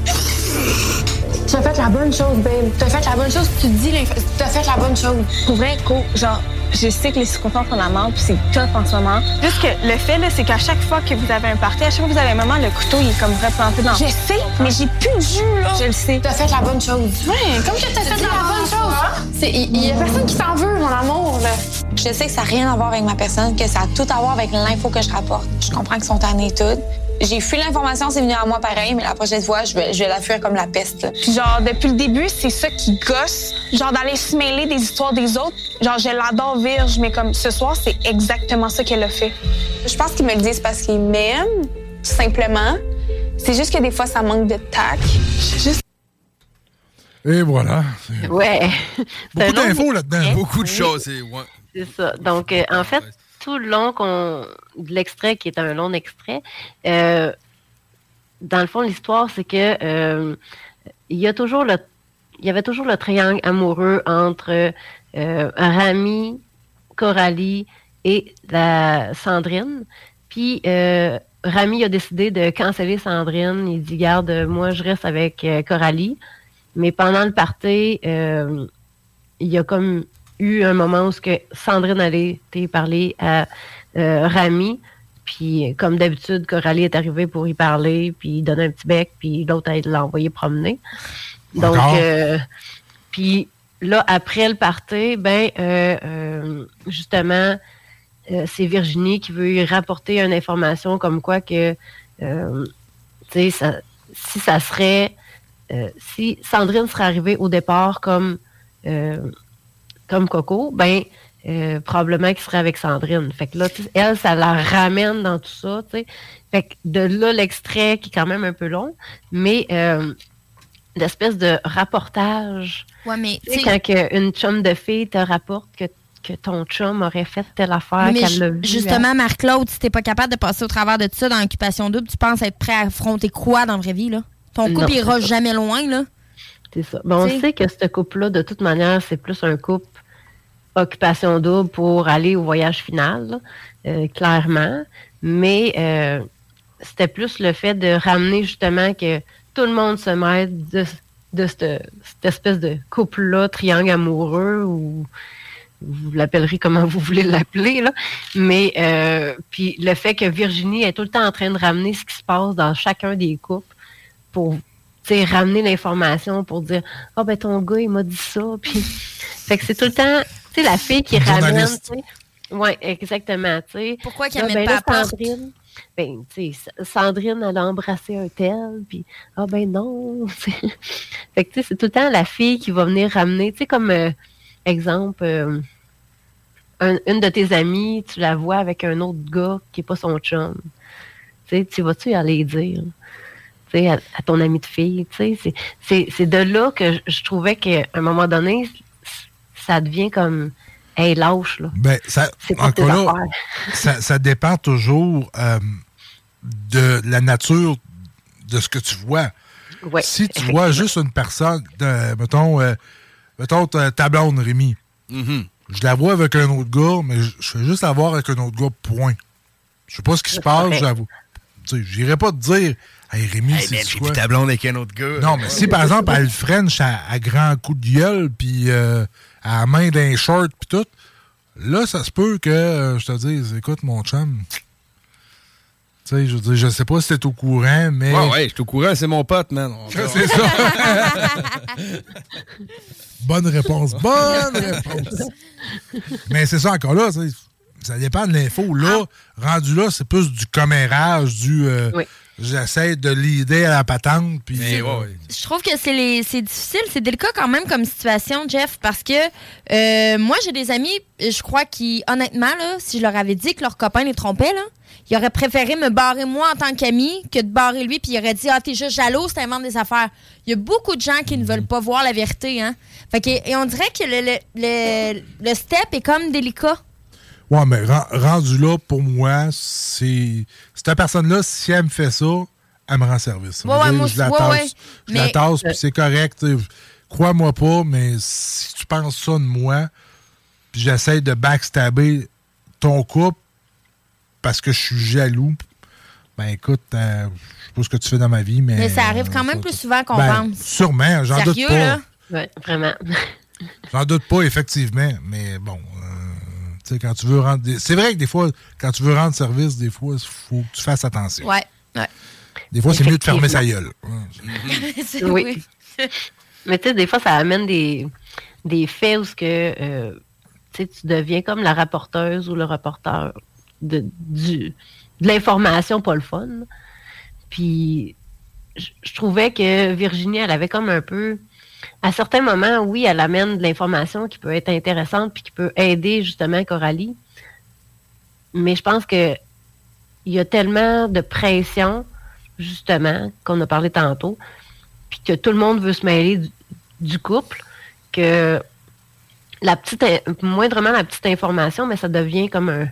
Tu as fait la bonne chose, babe. Tu as fait la bonne chose, tu te dis l'info. Tu as fait la bonne chose. Pour vrai, Co, genre, je sais que les circonstances sont la mort, puis c'est tough en ce moment. Juste que le fait, là, c'est qu'à chaque fois que vous avez un party, à chaque fois que vous avez un moment, le couteau, il est comme replanté dans... Je sais, mais j'ai plus de jus, là. Je le sais. Tu as fait la bonne chose. Ouais, comme que tu as fait la bonne chose. Il y a personne qui t'en veut, mon amour, là. Je sais que ça n'a rien à voir avec ma personne, que ça a tout à voir avec l'info que je rapporte. Je comprends qu'ils sont tannés toutes. J'ai fui l'information, c'est venu à moi pareil, mais la prochaine fois, je vais, je vais la fuir comme la peste. Là. Puis genre, depuis le début, c'est ça qui gosse. Genre, d'aller se mêler des histoires des autres. Genre, je l'adore Virge, mais comme ce soir, c'est exactement ça qu'elle a fait. Je pense qu'ils me le disent parce qu'ils m'aiment, tout simplement. C'est juste que des fois, ça manque de tact. Juste... Et voilà. C'est... Ouais. Beaucoup c'est d'infos long... là-dedans. Oui. Beaucoup de choses. C'est, ouais. c'est ça. Donc, euh, en fait... tout le long qu'on, de l'extrait, qui est un long extrait, euh, dans le fond, l'histoire, c'est que euh, il y a toujours le, il y avait toujours le triangle amoureux entre euh, Rami, Coralie et la Sandrine. Puis euh, Rami a décidé de canceller Sandrine. Il dit, garde, moi, je reste avec euh, Coralie. Mais pendant le party, euh, il y a comme eu un moment où que Sandrine allait parler à euh, Rami, puis comme d'habitude, Coralie est arrivée pour y parler, puis il donne un petit bec, puis l'autre elle l'a envoyé promener. Donc, euh, puis là, après le party, ben, euh, euh, justement, euh, c'est Virginie qui veut lui rapporter une information comme quoi que, euh, tu sais, ça... si ça serait... Euh, si Sandrine serait arrivée au départ comme, euh, comme Coco, ben euh, probablement qu'il serait avec Sandrine. Fait que là, elle, ça la ramène dans tout ça, tu sais. Fait que de là, l'extrait qui est quand même un peu long, mais euh, l'espèce de rapportage. Ouais, mais tu sais, quand que une chum de fille te rapporte que, que ton chum aurait fait telle affaire, mais qu'elle l'a vu. Justement, Marc-Claude, si t'es pas capable de passer au travers de tout ça dans l'occupation double, tu penses être prêt à affronter quoi dans la vraie vie, là? Ton couple Non, ira c'est jamais loin, là. C'est ça. Ben, on T'sais. sait que ce couple-là, de toute manière, c'est plus un couple occupation double pour aller au voyage final, là, euh, clairement. Mais euh, c'était plus le fait de ramener justement que tout le monde se mêle de, de cette, cette espèce de couple-là, triangle amoureux, ou vous l'appellerez comment vous voulez l'appeler, là. Mais euh, puis le fait que Virginie est tout le temps en train de ramener ce qui se passe dans chacun des couples pour ramener l'information pour dire « Ah, oh, ben ton gars, il m'a dit ça. » Puis, fait que c'est tout le temps, tu sais, la fille qui ramène, tu sais. Oui, exactement, tu sais. Pourquoi qu'elle là, met ben, pas là, à porte? Sandrine, ben, tu sais, Sandrine, elle a embrassé un tel, puis « Ah, ben non. » Fait que, tu sais, c'est tout le temps la fille qui va venir ramener, tu sais, comme euh, exemple, euh, un, une de tes amies, tu la vois avec un autre gars qui n'est pas son chum. Tu sais, tu vas-tu aller dire? À, à ton ami de fille, tu sais, c'est, c'est, c'est de là que je, je trouvais qu'à un moment donné, ça devient comme, hey, lâche, là. Ben, ça, c'est pas encore tes là, affaires. ça, ça dépend toujours euh, de la nature de ce que tu vois. Ouais, si tu vois juste une personne, de, mettons, euh, mettons ta, ta blonde, Rémi, mm-hmm. je la vois avec un autre gars, mais je, je fais juste la voir avec un autre gars, point. Je sais pas ce qui se passe, j'avoue. Tu sais, j'irais pas te dire, hey Rémi, hey, c'est quoi? Ta blonde avec un autre gars. Non, mais si par exemple, elle French à, à grands coups de gueule, puis euh, à la main d'un short, puis tout, là, ça se peut que euh, je te dise, écoute, mon chum, tu sais, je veux dire, je sais pas si t'es au courant, mais. Ouais, ouais, je suis au courant, c'est mon pote, man. C'est ça. Bonne réponse, bonne réponse. Mais c'est ça, encore là, ça dépend de l'info. Là, rendu là, c'est plus du commérage, du. Euh, oui. J'essaie de l'idée à la patente. Puis, mais, euh, ouais. Je trouve que c'est, les, c'est difficile, c'est délicat quand même comme situation, Jeff, parce que euh, moi, j'ai des amis, je crois, qui, honnêtement, là, si je leur avais dit que leur copain les trompait, là, ils auraient préféré me barrer moi en tant qu'ami que de barrer lui, puis ils auraient dit « Ah, t'es juste jaloux, c'est invente des affaires. » Il y a beaucoup de gens qui ne veulent pas voir la vérité. Hein? Fait que, et on dirait que le, le, le, le step est comme délicat. Ouais, mais rendu là, pour moi, c'est. Cette personne-là, si elle me fait ça, elle me rend service. Ouais, ouais, moi, je la ouais, tasse, ouais. je mais... la tasse, puis c'est correct. Crois-moi pas, mais si tu penses ça de moi, puis j'essaie de backstabber ton couple parce que je suis jaloux, ben écoute, euh, je sais pas ce que tu fais dans ma vie, mais. Mais ça arrive quand même ça, plus souvent qu'on ben, pense. Sûrement, j'en Sérieux, doute pas. Là? Ouais, vraiment. J'en doute pas, effectivement, mais bon. Tu sais, quand tu veux rendre. Des... C'est vrai que des fois, quand tu veux rendre service, des fois, il faut que tu fasses attention. Ouais, ouais. Des fois, c'est mieux de fermer sa gueule. c'est oui. Mais tu sais, des fois, ça amène des, des faits où que, euh, tu deviens comme la rapporteuse ou le rapporteur de, du, de l'information pas le fun. Puis, je trouvais que Virginie, elle avait comme un peu... À certains moments, oui, elle amène de l'information qui peut être intéressante puis qui peut aider justement Coralie. Mais je pense que il y a tellement de pression, justement, qu'on a parlé tantôt, puis que tout le monde veut se mêler du, du couple, que la petite, moindrement la petite information, mais ça devient comme un,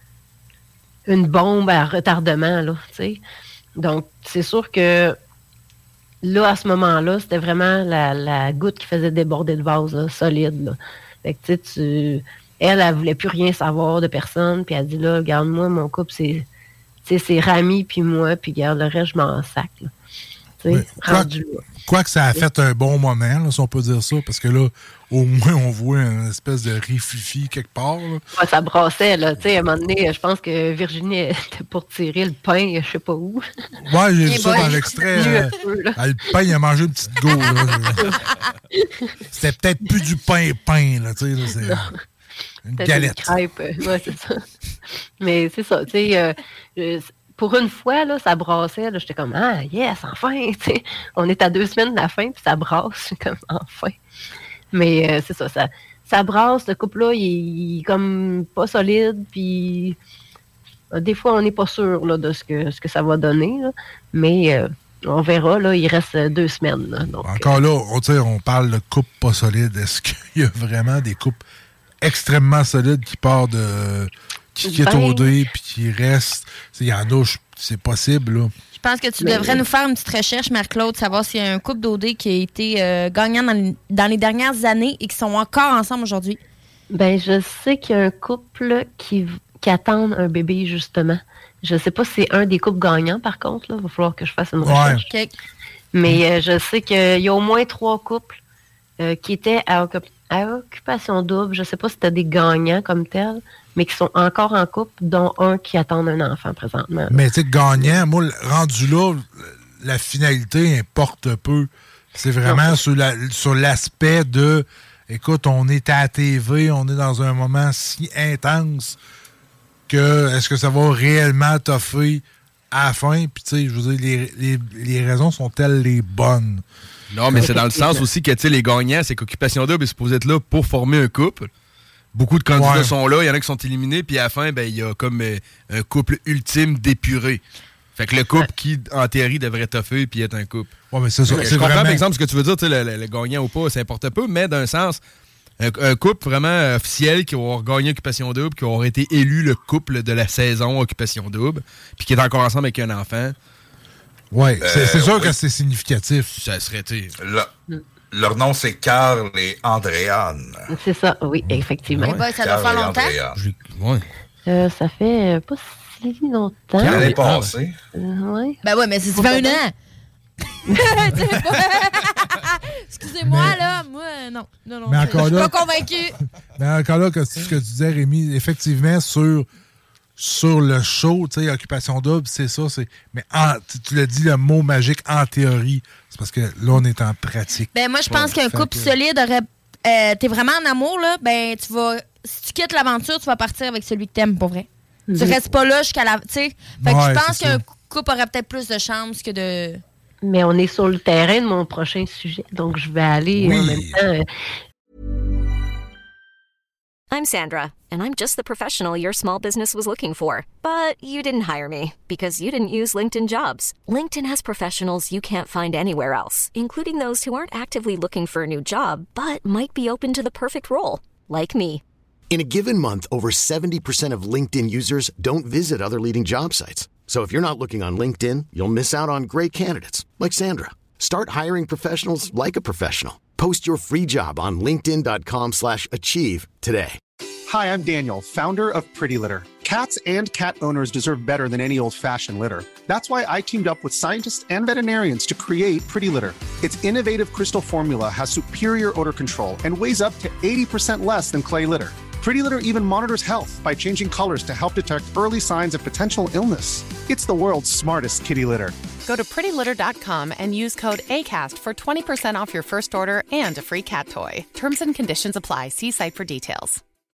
une bombe à retardement, là, tu sais. Donc, c'est sûr que là, à ce moment-là, c'était vraiment la, la goutte qui faisait déborder le vase, là, solide. Là. Fait que, tu sais, tu... Elle, elle voulait plus rien savoir de personne, puis elle dit, là, regarde-moi, mon couple, c'est, c'est Rami, puis moi, puis regarde, le reste, je m'en sac. Là. Tu sais, rendu là. Quoi que ça a fait un bon moment, là, si on peut dire ça, parce que là, au moins, on voit une espèce de rififi quelque part. Là. Ouais, ça brassait, là. Tu sais, à un moment donné, je pense que Virginie était pour tirer le pain, je sais pas où. Ouais, j'ai vu ça dans l'extrait. Euh, le pain, il a mangé une petite go. C'était peut-être plus du pain-pain, là, tu sais. Là, c'est une peut-être galette. Une crêpe. Ouais, c'est ça. Mais c'est ça, tu sais... Euh, pour une fois, là, ça brassait. Là, j'étais comme, ah, yes, enfin. T'sais, on est à deux semaines de la fin, puis ça brasse. Je suis comme, enfin. Mais euh, c'est ça, ça, ça brasse. Le couple-là, il, il est comme pas solide, puis euh, des fois, on n'est pas sûr là, de ce que, ce que ça va donner. Là, mais euh, on verra, là, il reste deux semaines. Là, donc, Encore là, on, on parle de couple pas solide. Est-ce qu'il y a vraiment des couples extrêmement solides qui partent de... qui quittent Ben, au dé, puis qui restent? Il y en a, c'est possible, là. Je pense que tu Mais- devrais nous faire une petite recherche, Marc-Claude, savoir s'il y a un couple d'O D qui a été euh, gagnant dans, les- dans les dernières années et qui sont encore ensemble aujourd'hui. Ben, je sais qu'il y a un couple qui, qui attend un bébé, justement. Je sais pas si c'est un des couples gagnants, par contre. Il va falloir que je fasse une recherche. Ouais. Mais euh, je sais qu'il y a au moins trois couples euh, qui étaient à, occup- à occupation double. Je sais pas si c'était des gagnants comme tels, mais qui sont encore en couple, dont un qui attend un enfant présentement. Mais tu sais, gagnant, moi, le- rendu là, la finalité importe peu. C'est vraiment Non. sur, la, sur l'aspect de, écoute, on est à la T V, on est dans un moment si intense que est-ce que ça va réellement toffer à la fin? Puis tu sais, je veux dire, les, les, les raisons sont-elles les bonnes? Non, mais c'est dans le sens aussi que, tu sais, les gagnants, c'est qu'Occupation Double est supposé être là pour former un couple. Beaucoup de candidats Ouais. sont là, il y en a qui sont éliminés, puis à la fin, ben, il y a comme euh, un couple ultime d'épuré. Fait que le couple qui, en théorie, devrait toffer puis être un couple. Ouais, mais c'est ça. Je c'est comprends, vraiment- par exemple, ce que tu veux dire, tu sais, le, le- le gagnant ou pas, ça importe peu, mais d'un sens, un, un couple vraiment officiel qui va gagné Occupation Double, qui aura été élu le couple de la saison Occupation Double, puis qui est encore ensemble avec un enfant. Ouais, c'est, c'est Euh, sûr oui. que c'est significatif. Ça serait, tu sais. Le- leur nom, c'est Carl et Andréane. C'est ça, oui, effectivement. Eh ben, ça doit Carl faire et longtemps. Andréane. Ouais. Euh, ça fait euh, pas si longtemps. L'année passée. Euh, ouais. Ben ouais, mais c'est ça fait un an. Tu sais pas. Excusez-moi, là. Moi, euh, non. Non, non. Mais je- encore je suis là- pas convaincue. Mais encore là, que, ce que tu disais, Rémi, effectivement, sur, sur le show, tu sais, Occupation Double, c'est ça. C'est, mais en- tu, tu l'as dit, le mot magique en théorie. C'est parce que là, on est en pratique. Ben moi, je pense Ouais, qu'un fait couple que- solide aurait... Euh, t'es vraiment en amour, là, ben tu vas... Si tu quittes l'aventure, tu vas partir avec celui que t'aimes, pour vrai. Tu Mhm. restes pas là jusqu'à la... Tu sais, fait que Ouais, je pense c'est qu'un ça. couple aurait peut-être plus de chance que de... Mais on est sur le terrain de mon prochain sujet, donc je vais aller Oui. en même temps. euh, I'm Sandra, and I'm just the professional your small business was looking for. But you didn't hire me because you didn't use LinkedIn Jobs. LinkedIn has professionals you can't find anywhere else, including those who aren't actively looking for a new job, but might be open to the perfect role, like me. In a given month, over seventy percent of LinkedIn users don't visit other leading job sites. So if you're not looking on LinkedIn, you'll miss out on great candidates like Sandra. Start hiring professionals like a professional. Post your free job on linkedin.com slash achieve today. Hi, I'm Daniel, founder of Pretty Litter. Cats and cat owners deserve better than any old-fashioned litter. That's why I teamed up with scientists and veterinarians to create Pretty Litter. Its innovative crystal formula has superior odor control and weighs up to eighty percent less than clay litter. Pretty Litter even monitors health by changing colors to help detect early signs of potential illness. It's the world's smartest kitty litter. Go to pretty litter dot com and use code ACAST for twenty percent off your first order and a free cat toy. Terms and conditions apply. See site for details.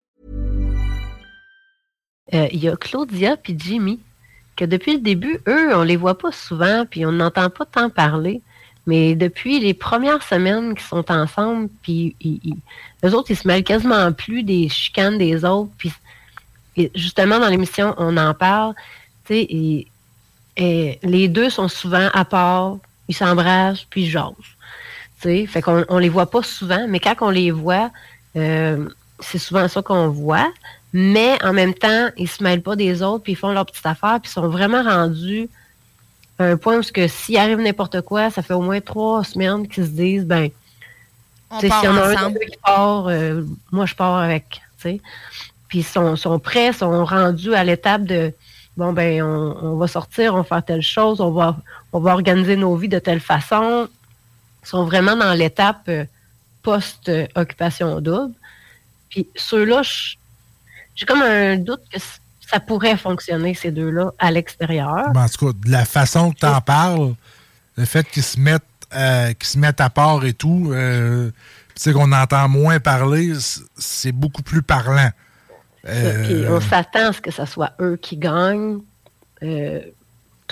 euh, Il y a Claudia puis Jimmy, que depuis le début, eux, on les voit pas souvent, puis on n'entend pas tant parler. Mais depuis les premières semaines qu'ils sont ensemble, puis ils, ils- eux autres, ils se mêlent quasiment plus des chicanes des autres. Puis et justement, dans l'émission, on en parle. Tu sais, et- et les deux sont souvent à part, ils s'embrassent, puis ils jasent. Tu sais, fait qu'on on les voit pas souvent, mais quand on les voit, euh, c'est souvent ça qu'on voit. Mais en même temps, ils se mêlent pas des autres, puis ils font leur petite affaire, puis ils sont vraiment rendus à un point où que s'il arrive n'importe quoi, ça fait au moins trois semaines qu'ils se disent, ben, On tu sais, part s'il y en a un ensemble. des deux qui part, euh, moi je pars avec, tu sais. Puis ils sont, sont prêts, sont rendus à l'étape de, bon ben, on, on va sortir, on va faire telle chose, on va, on va organiser nos vies de telle façon. Ils sont vraiment dans l'étape euh, post-occupation double. Puis ceux-là, je- j'ai comme un doute que c- ça pourrait fonctionner, ces deux-là, à l'extérieur. Ben, en tout cas, de la façon que tu en parles, le fait qu'ils se mettent euh, qu'ils se mettent à part et tout, euh, tu sais qu'on entend moins parler, c- c'est beaucoup plus parlant. Ça, Euh, Puis on s'attend à ce que ce soit eux qui gagnent. Euh,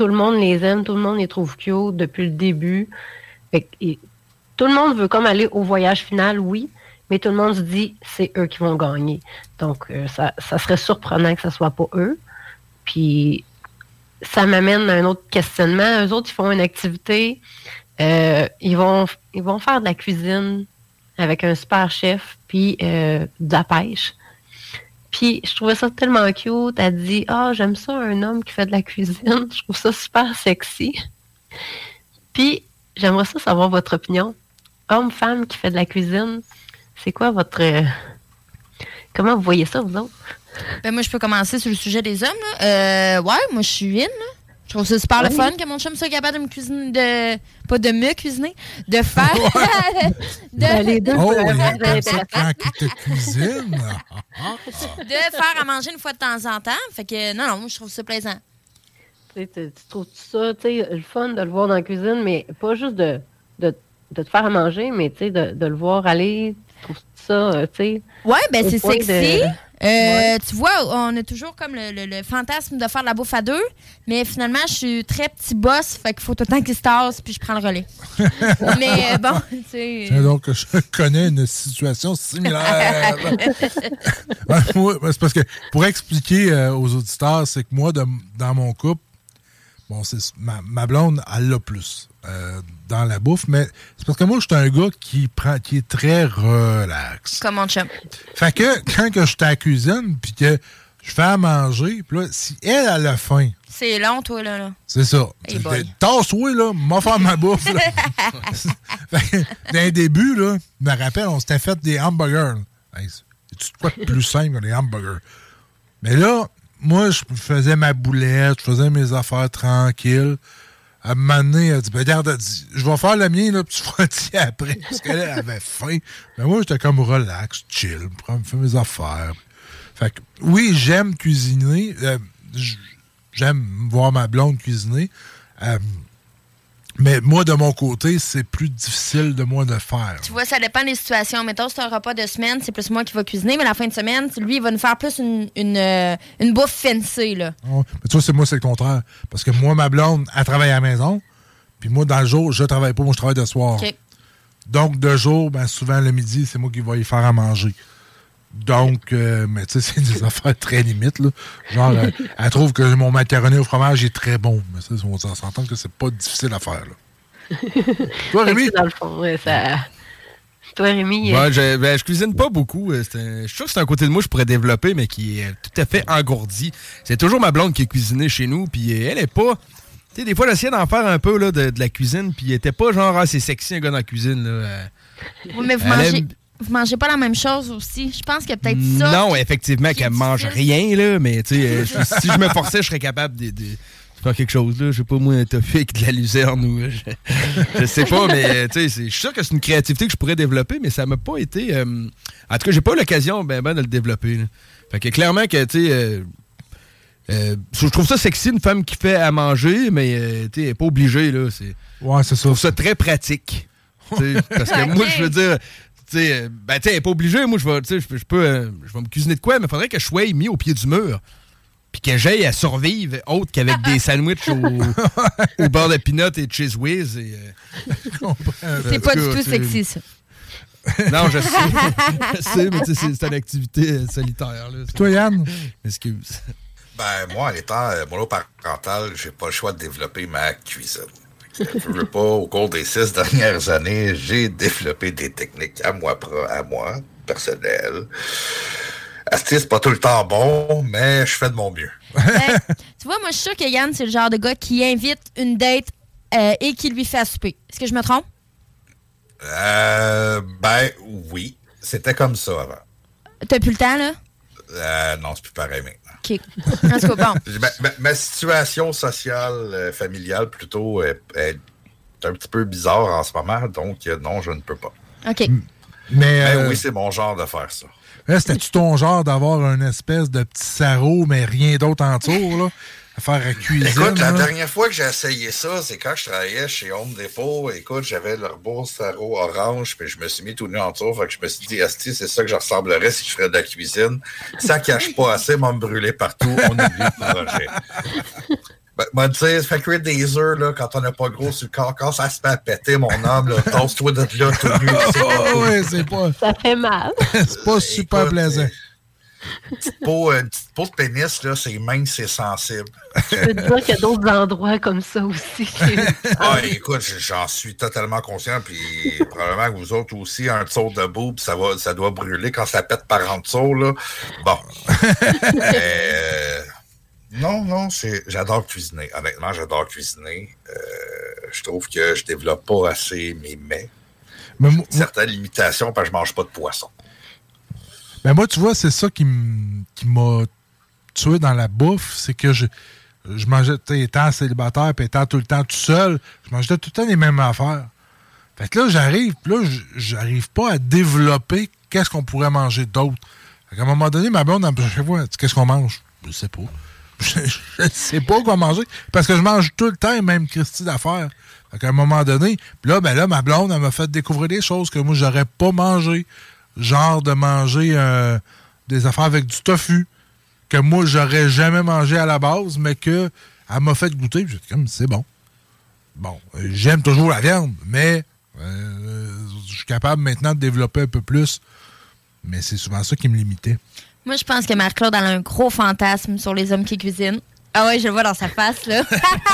tout le monde les aime, tout le monde les trouve cute depuis le début. Fait que, et, tout le monde veut comme aller au voyage final, oui, mais tout le monde se dit c'est eux qui vont gagner. Donc, euh, ça, ça serait surprenant que ce soit pas eux. Puis, ça m'amène à un autre questionnement. Eux autres, ils font une activité, euh, ils, vont, ils vont faire de la cuisine avec un super chef, puis euh, de la pêche. Puis, je trouvais ça tellement cute. Elle dit « Ah, oh, j'aime ça, un homme qui fait de la cuisine. Je trouve ça super sexy. » Puis, j'aimerais ça savoir votre opinion. Homme, femme qui fait de la cuisine, c'est quoi votre... Euh, comment vous voyez ça, vous autres? Ben moi, je peux commencer sur le sujet des hommes. Là. Euh, ouais, moi, je suis in. Là. Je trouve ça super ouais. le fun que mon chum soit capable de me cuisiner, de pas de me cuisiner, de faire... de, ben, les deux, oh, il y a comme ça quand il te cuisine. de faire à manger une fois de temps en temps. Fait que, non, non, moi, je trouve ça plaisant. Tu, tu trouves ça, tu sais, le fun de le voir dans la cuisine, mais pas juste de, de, de te faire à manger, mais tu sais, de, de le voir aller, tu trouves ça, tu sais... Ouais, ben c'est sexy. De... Euh, ouais. Tu vois, on a toujours comme le, le, le fantasme de faire de la bouffe à deux, mais finalement, je suis très petit boss, fait qu'il faut tout le temps qu'il se tasse, puis je prends le relais. mais bon, tu sais... Donc, je connais une situation similaire. Moi, c'est parce que, pour expliquer euh, aux auditeurs, c'est que moi, de, dans mon couple, bon, c'est ma, ma blonde, elle l'a plus euh, dans la bouffe, mais c'est parce que moi, je suis un gars qui prend, qui est très relax. Comme mon chum. Fait que quand que je suis à la cuisine, puis que je fais à manger, puis là, si elle a la faim... C'est long, toi, là. là. C'est ça. Hey tasse-toi, là, m'a faire ma bouffe. Là. Fait que, dans le début, là, je me rappelle, on s'était fait des hamburgers. Hey, c'est quoi de plus simple que les hamburgers? Mais là, moi, je faisais ma boulette, je faisais mes affaires tranquilles. À un moment donné, elle dit, ben, regarde, elle dit, je vais faire le mien, là, puis tu feras le tien après. Parce qu'elle avait faim. Mais moi, j'étais comme relax, chill, je fais mes affaires. Fait que, oui, j'aime cuisiner. Euh, j'aime voir ma blonde cuisiner. Euh, mais moi, de mon côté, c'est plus difficile de moi de faire. Tu vois, ça dépend des situations. Mettons, c'est un repas de semaine, c'est plus moi qui va cuisiner, mais la fin de semaine, lui, il va nous faire plus une, une, euh, une bouffe fancy, là. Oh, mais tu vois, c'est moi, c'est le contraire. Parce que moi, ma blonde, elle travaille à la maison, puis moi, dans le jour, je travaille pas, moi, je travaille de soir. Okay. Donc, de jour, ben, souvent, le midi, c'est moi qui vais y faire à manger. Donc, euh, mais tu sais, c'est des affaires très limites, là. Genre, euh, elle trouve que mon macaroni au fromage est très bon. Mais ça, on s'entend que c'est pas difficile à faire, là. Toi, Rémi? Dans le fond, ouais, ça... Toi, Rémi? Ouais, je, ben, je cuisine pas beaucoup. Je suis sûr que c'est un côté de moi que je pourrais développer, mais qui est tout à fait engourdi. C'est toujours ma blonde qui est cuisinée chez nous, puis elle est pas... Tu sais, des fois, j'essayais d'en faire un peu, là, de, de la cuisine, puis elle était pas genre, ah, c'est sexy, un gars dans la cuisine, là. Oui, mais vous mangez... Aime... Vous mangez pas la même chose aussi. Je pense qu'il y a peut-être ça. Non, effectivement, qu'elle mange rien, là, mais tu sais, euh, si je me forçais, je serais capable de, de faire quelque chose, là. Je sais pas, moi, un tofu avec de la luzerne ou... Je, je sais pas, mais tu sais, je suis sûr que c'est une créativité que je pourrais développer, mais ça m'a pas été... Euh, en tout cas, j'ai pas eu l'occasion ben, ben, de le développer, là. Fait que clairement que, tu sais... Euh, euh, je trouve ça sexy, une femme qui fait à manger, mais euh, tu sais, elle est pas obligée, là. C'est, ouais, c'est ça. Je trouve ça très pratique. Parce que okay. moi, je veux dire... T'sais, ben, tu sais, elle n'est pas obligée. Moi, je vais, je, je peux, euh, je vais me cuisiner de quoi, mais il faudrait que je sois mis au pied du mur. Puis que j'aille à survivre autre qu'avec des sandwichs au, au beurre de peanut et de cheese whiz. Et, euh, c'est pas du tout sexy, ça. Non, je sais. Je sais, mais c'est, c'est une activité euh, solitaire. Là, toi, Yann? Excuse. Ben, moi, en étant euh, monoparental, j'ai pas le choix de développer ma cuisine. Je veux pas, au cours des six dernières années, j'ai développé des techniques à moi, à moi, personnelles. Asti, c'est pas tout le temps bon, mais je fais de mon mieux. Ben, tu vois, moi, je suis sûre que Yann, c'est le genre de gars qui invite une date euh, et qui lui fait à souper. Est-ce que je me trompe? Euh, ben, oui. C'était comme ça avant. T'as plus le temps, là? Euh, non, c'est plus pareil maintenant. OK. En tout cas, bon. ma, ma, ma situation sociale, euh, familiale, plutôt, est, est un petit peu bizarre en ce moment, donc euh, non, je ne peux pas. OK. Mais, euh, mais oui, c'est mon genre de faire ça. Là, c'était-tu ton genre d'avoir une espèce de petit sarrau, mais rien d'autre en dessous, là? À faire à cuisine. Écoute, la là. dernière fois que j'ai essayé ça, c'est quand je travaillais chez Home Depot. Écoute, j'avais leur beau sarrau orange, puis je me suis mis tout nu en dessous. Fait que je me suis dit, asti, c'est ça que je ressemblerais si je ferais de la cuisine. Ça cache pas assez, m'a me brûler partout. On oublie le projet. Ben, moi, tu sais, fait cuire des œufs, là, quand on n'a pas gros sur le corps, quand ça se met à péter, mon homme, là, tosse-toi de là, tout nu. Oh, ouais, c'est pas... Ça fait mal. C'est pas super Écoute, plaisant. Une petite peau, une petite peau de pénis, là, c'est mince, c'est sensible. Je peux te dire qu'il y a d'autres endroits comme ça aussi. Ah, écoute, j'en suis totalement conscient, puis probablement que vous autres aussi, un tour de boue, puis ça, va, ça doit brûler quand ça pète par en dessous, là. Bon. euh, non, non, c'est, j'adore cuisiner. Honnêtement, j'adore cuisiner. Euh, je trouve que je développe pas assez mes mets. Mais moi, certaines limitations, parce que je mange pas de poisson. Ben moi, tu vois, c'est ça qui m'a tué dans la bouffe, c'est que je, je mangeais, étant célibataire et étant tout le temps tout seul, je mangeais tout le temps les mêmes affaires. Fait que là, j'arrive, puis là, j'arrive pas à développer qu'est-ce qu'on pourrait manger d'autre. Fait qu'à un moment donné, ma blonde, elle me dit, qu'est-ce qu'on mange? Je sais pas. Je, je sais pas quoi manger, parce que je mange tout le temps les mêmes Christy d'affaires. Fait qu'à un moment donné, puis là, ben là, ma blonde, elle m'a fait découvrir des choses que moi, j'aurais pas mangé. Genre de manger euh, des affaires avec du tofu que moi, j'aurais jamais mangé à la base, mais que elle m'a fait goûter. J'ai dit, comme, c'est bon. Bon, euh, j'aime toujours la viande, mais euh, je suis capable maintenant de développer un peu plus. Mais c'est souvent ça qui me limitait. Moi, je pense que Marc-Claude a un gros fantasme sur les hommes qui cuisinent. Ah ouais, je le vois dans sa face, là.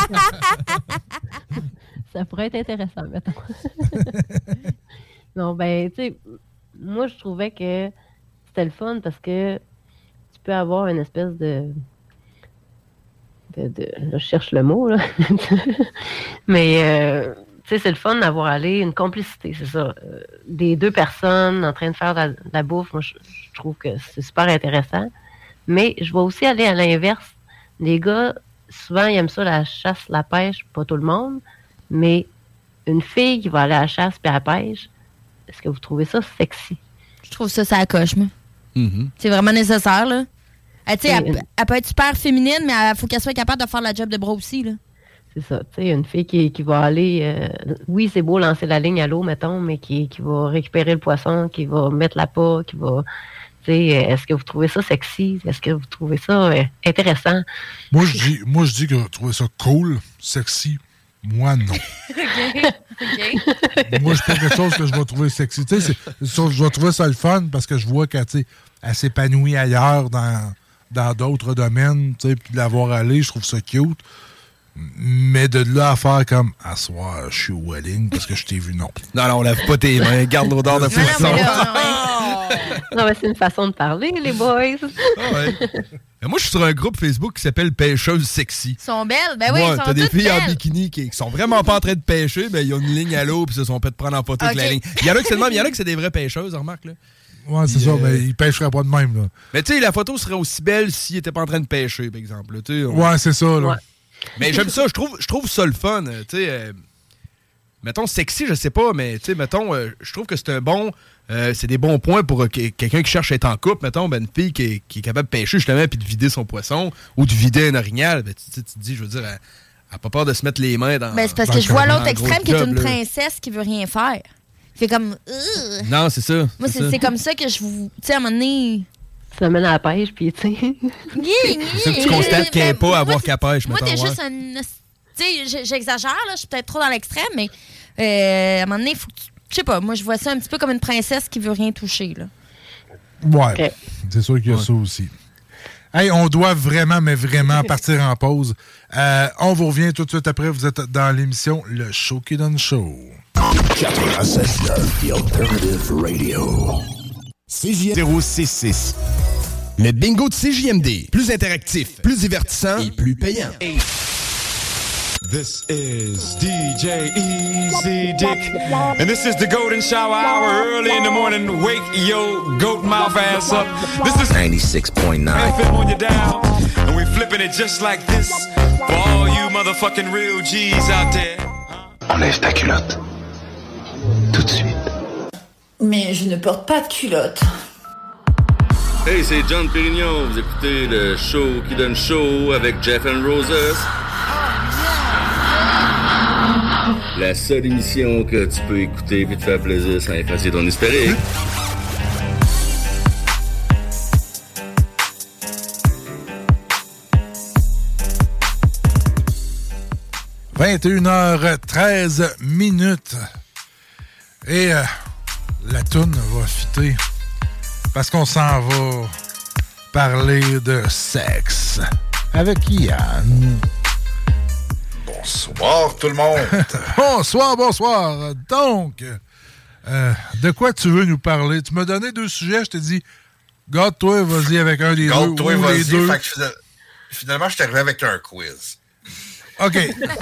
Ça pourrait être intéressant, mettons. Non, ben, tu sais... Moi, je trouvais que c'était le fun parce que tu peux avoir une espèce de... de, de là, je cherche le mot, là. Mais, euh, tu sais, c'est le fun d'avoir allé une complicité, c'est ça. Euh, des deux personnes en train de faire de la, de la bouffe, moi, je, je trouve que c'est super intéressant. Mais je vais aussi aller à l'inverse. Les gars, souvent, ils aiment ça, la chasse, la pêche, pas tout le monde, mais une fille qui va aller à la chasse puis à la pêche, est-ce que vous trouvez ça sexy? Je trouve ça, ça coche, moi. Mm-hmm. C'est vraiment nécessaire, là. Elle, elle, elle, elle peut être super féminine, mais il faut qu'elle soit capable de faire la job de bras aussi, là. C'est ça. Tu sais, une fille qui, qui va aller... Euh, oui, c'est beau lancer la ligne à l'eau, mettons, mais qui, qui va récupérer le poisson, qui va mettre la pas, qui va... Tu sais, est-ce que vous trouvez ça sexy? Est-ce que vous trouvez ça euh, intéressant? Moi, je dis, moi, je dis que vous trouvez ça cool, sexy. Moi, non. OK. OK. Moi, c'est pas quelque chose que je vais trouver sexy. Tu sais, je vais trouver ça le fun parce que je vois qu'elle elle s'épanouit ailleurs dans, dans d'autres domaines. Tu sais, puis de l'avoir allé, je trouve ça cute. Mais de là à faire comme « À soir, je suis au wedding parce que je t'ai vu, non. » Non, non, on lave pas tes mains. Garde l'odeur de poisson. Non, mais c'est une façon de parler, les boys. Ah ouais. Mais moi, je suis sur un groupe Facebook qui s'appelle Pêcheuses Sexy. Ils sont belles. Ben oui, ouais, ils sont t'as des toutes filles belles. en bikini qui, qui sont vraiment pas en train de pêcher, ben ils ont une ligne à l'eau puis se sont fait prendre en photo okay. avec la ligne. Il y en a que c'est le même, il y en a que c'est des vraies pêcheuses, remarque là. Ouais, c'est Puis, ça, euh... mais ils pêcheraient pas de même, là. Mais tu sais, la photo serait aussi belle s'ils étaient pas en train de pêcher, par exemple. Là, on... Ouais, c'est ça, là. Ouais. Mais j'aime ça, je trouve, je trouve ça le fun, tu sais. Euh, mettons, sexy, je sais pas, mais tu sais, mettons, euh, je trouve que c'est un bon... Euh, c'est des bons points pour euh, quelqu'un qui cherche à être en couple, mettons, ben, une fille qui est, qui est capable de pêcher justement puis de vider son poisson ou de vider un orignal. Ben, tu, tu te dis, je veux dire, elle n'a pas peur de se mettre les mains dans. Ben, c'est parce que je vois l'autre extrême qui est une princesse qui veut rien faire. Fait comme. Euh. Non, c'est ça. Moi, c'est, c'est, c'est comme ça que je vous. Tu sais, à un moment donné. Tu l'amènes à la pêche, puis tu sais. C'est ça que tu constates qu'elle n'est pas à avoir qu'à pêche. Moi, t'es ouais. juste un. Tu sais, j'exagère, là, je suis peut-être trop dans l'extrême, mais euh, à un moment donné, il faut que tu. Je sais pas, moi je vois ça un petit peu comme une princesse qui veut rien toucher, là. Ouais, okay. C'est sûr qu'il y a ouais. ça aussi. Hey, on doit vraiment, mais vraiment partir en pause. Euh, on vous revient tout de suite après. Vous êtes dans l'émission Le Show qui donne show. quatre-vingt-seize neuf, The Alternative Radio. C J M D zéro six six. Le bingo de C J M D. Plus interactif, plus divertissant et plus payant. This is D J Easy Dick, and this is the Golden Shower Hour. Early in the morning, wake your goat mouth ass up. This is ninety-six point nine. F M on your dial, and we're flipping it just like this for all you motherfucking real G's out there. Enlève ta culotte. Tout de suite. Mais je ne porte pas de culotte. Hey, c'est John Pérignon. Vous écoutez le show qui donne show avec Jeff and Roses. La seule émission que tu peux écouter et te faire plaisir sans effacer ton historique. vingt et une heures treize minutes. Et euh, la toune va fitter parce qu'on s'en va parler de sexe avec Yann. Bonsoir tout le monde. Bonsoir, bonsoir. Donc, euh, de quoi tu veux nous parler? Tu m'as donné deux sujets, je t'ai dit, garde-toi, vas-y avec un des Garde deux. toi, ou vas-y. les deux. Fait que finalement, finalement, je suis arrivé avec un quiz. OK.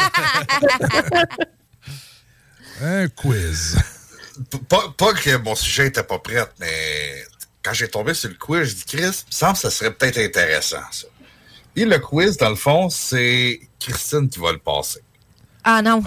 Un quiz. Pas, pas que mon sujet n'était pas prêt, mais quand j'ai tombé sur le quiz, je dis, Chris, il me semble que ça serait peut-être intéressant, ça. Et le quiz, dans le fond, c'est Christine qui va le passer. Ah non.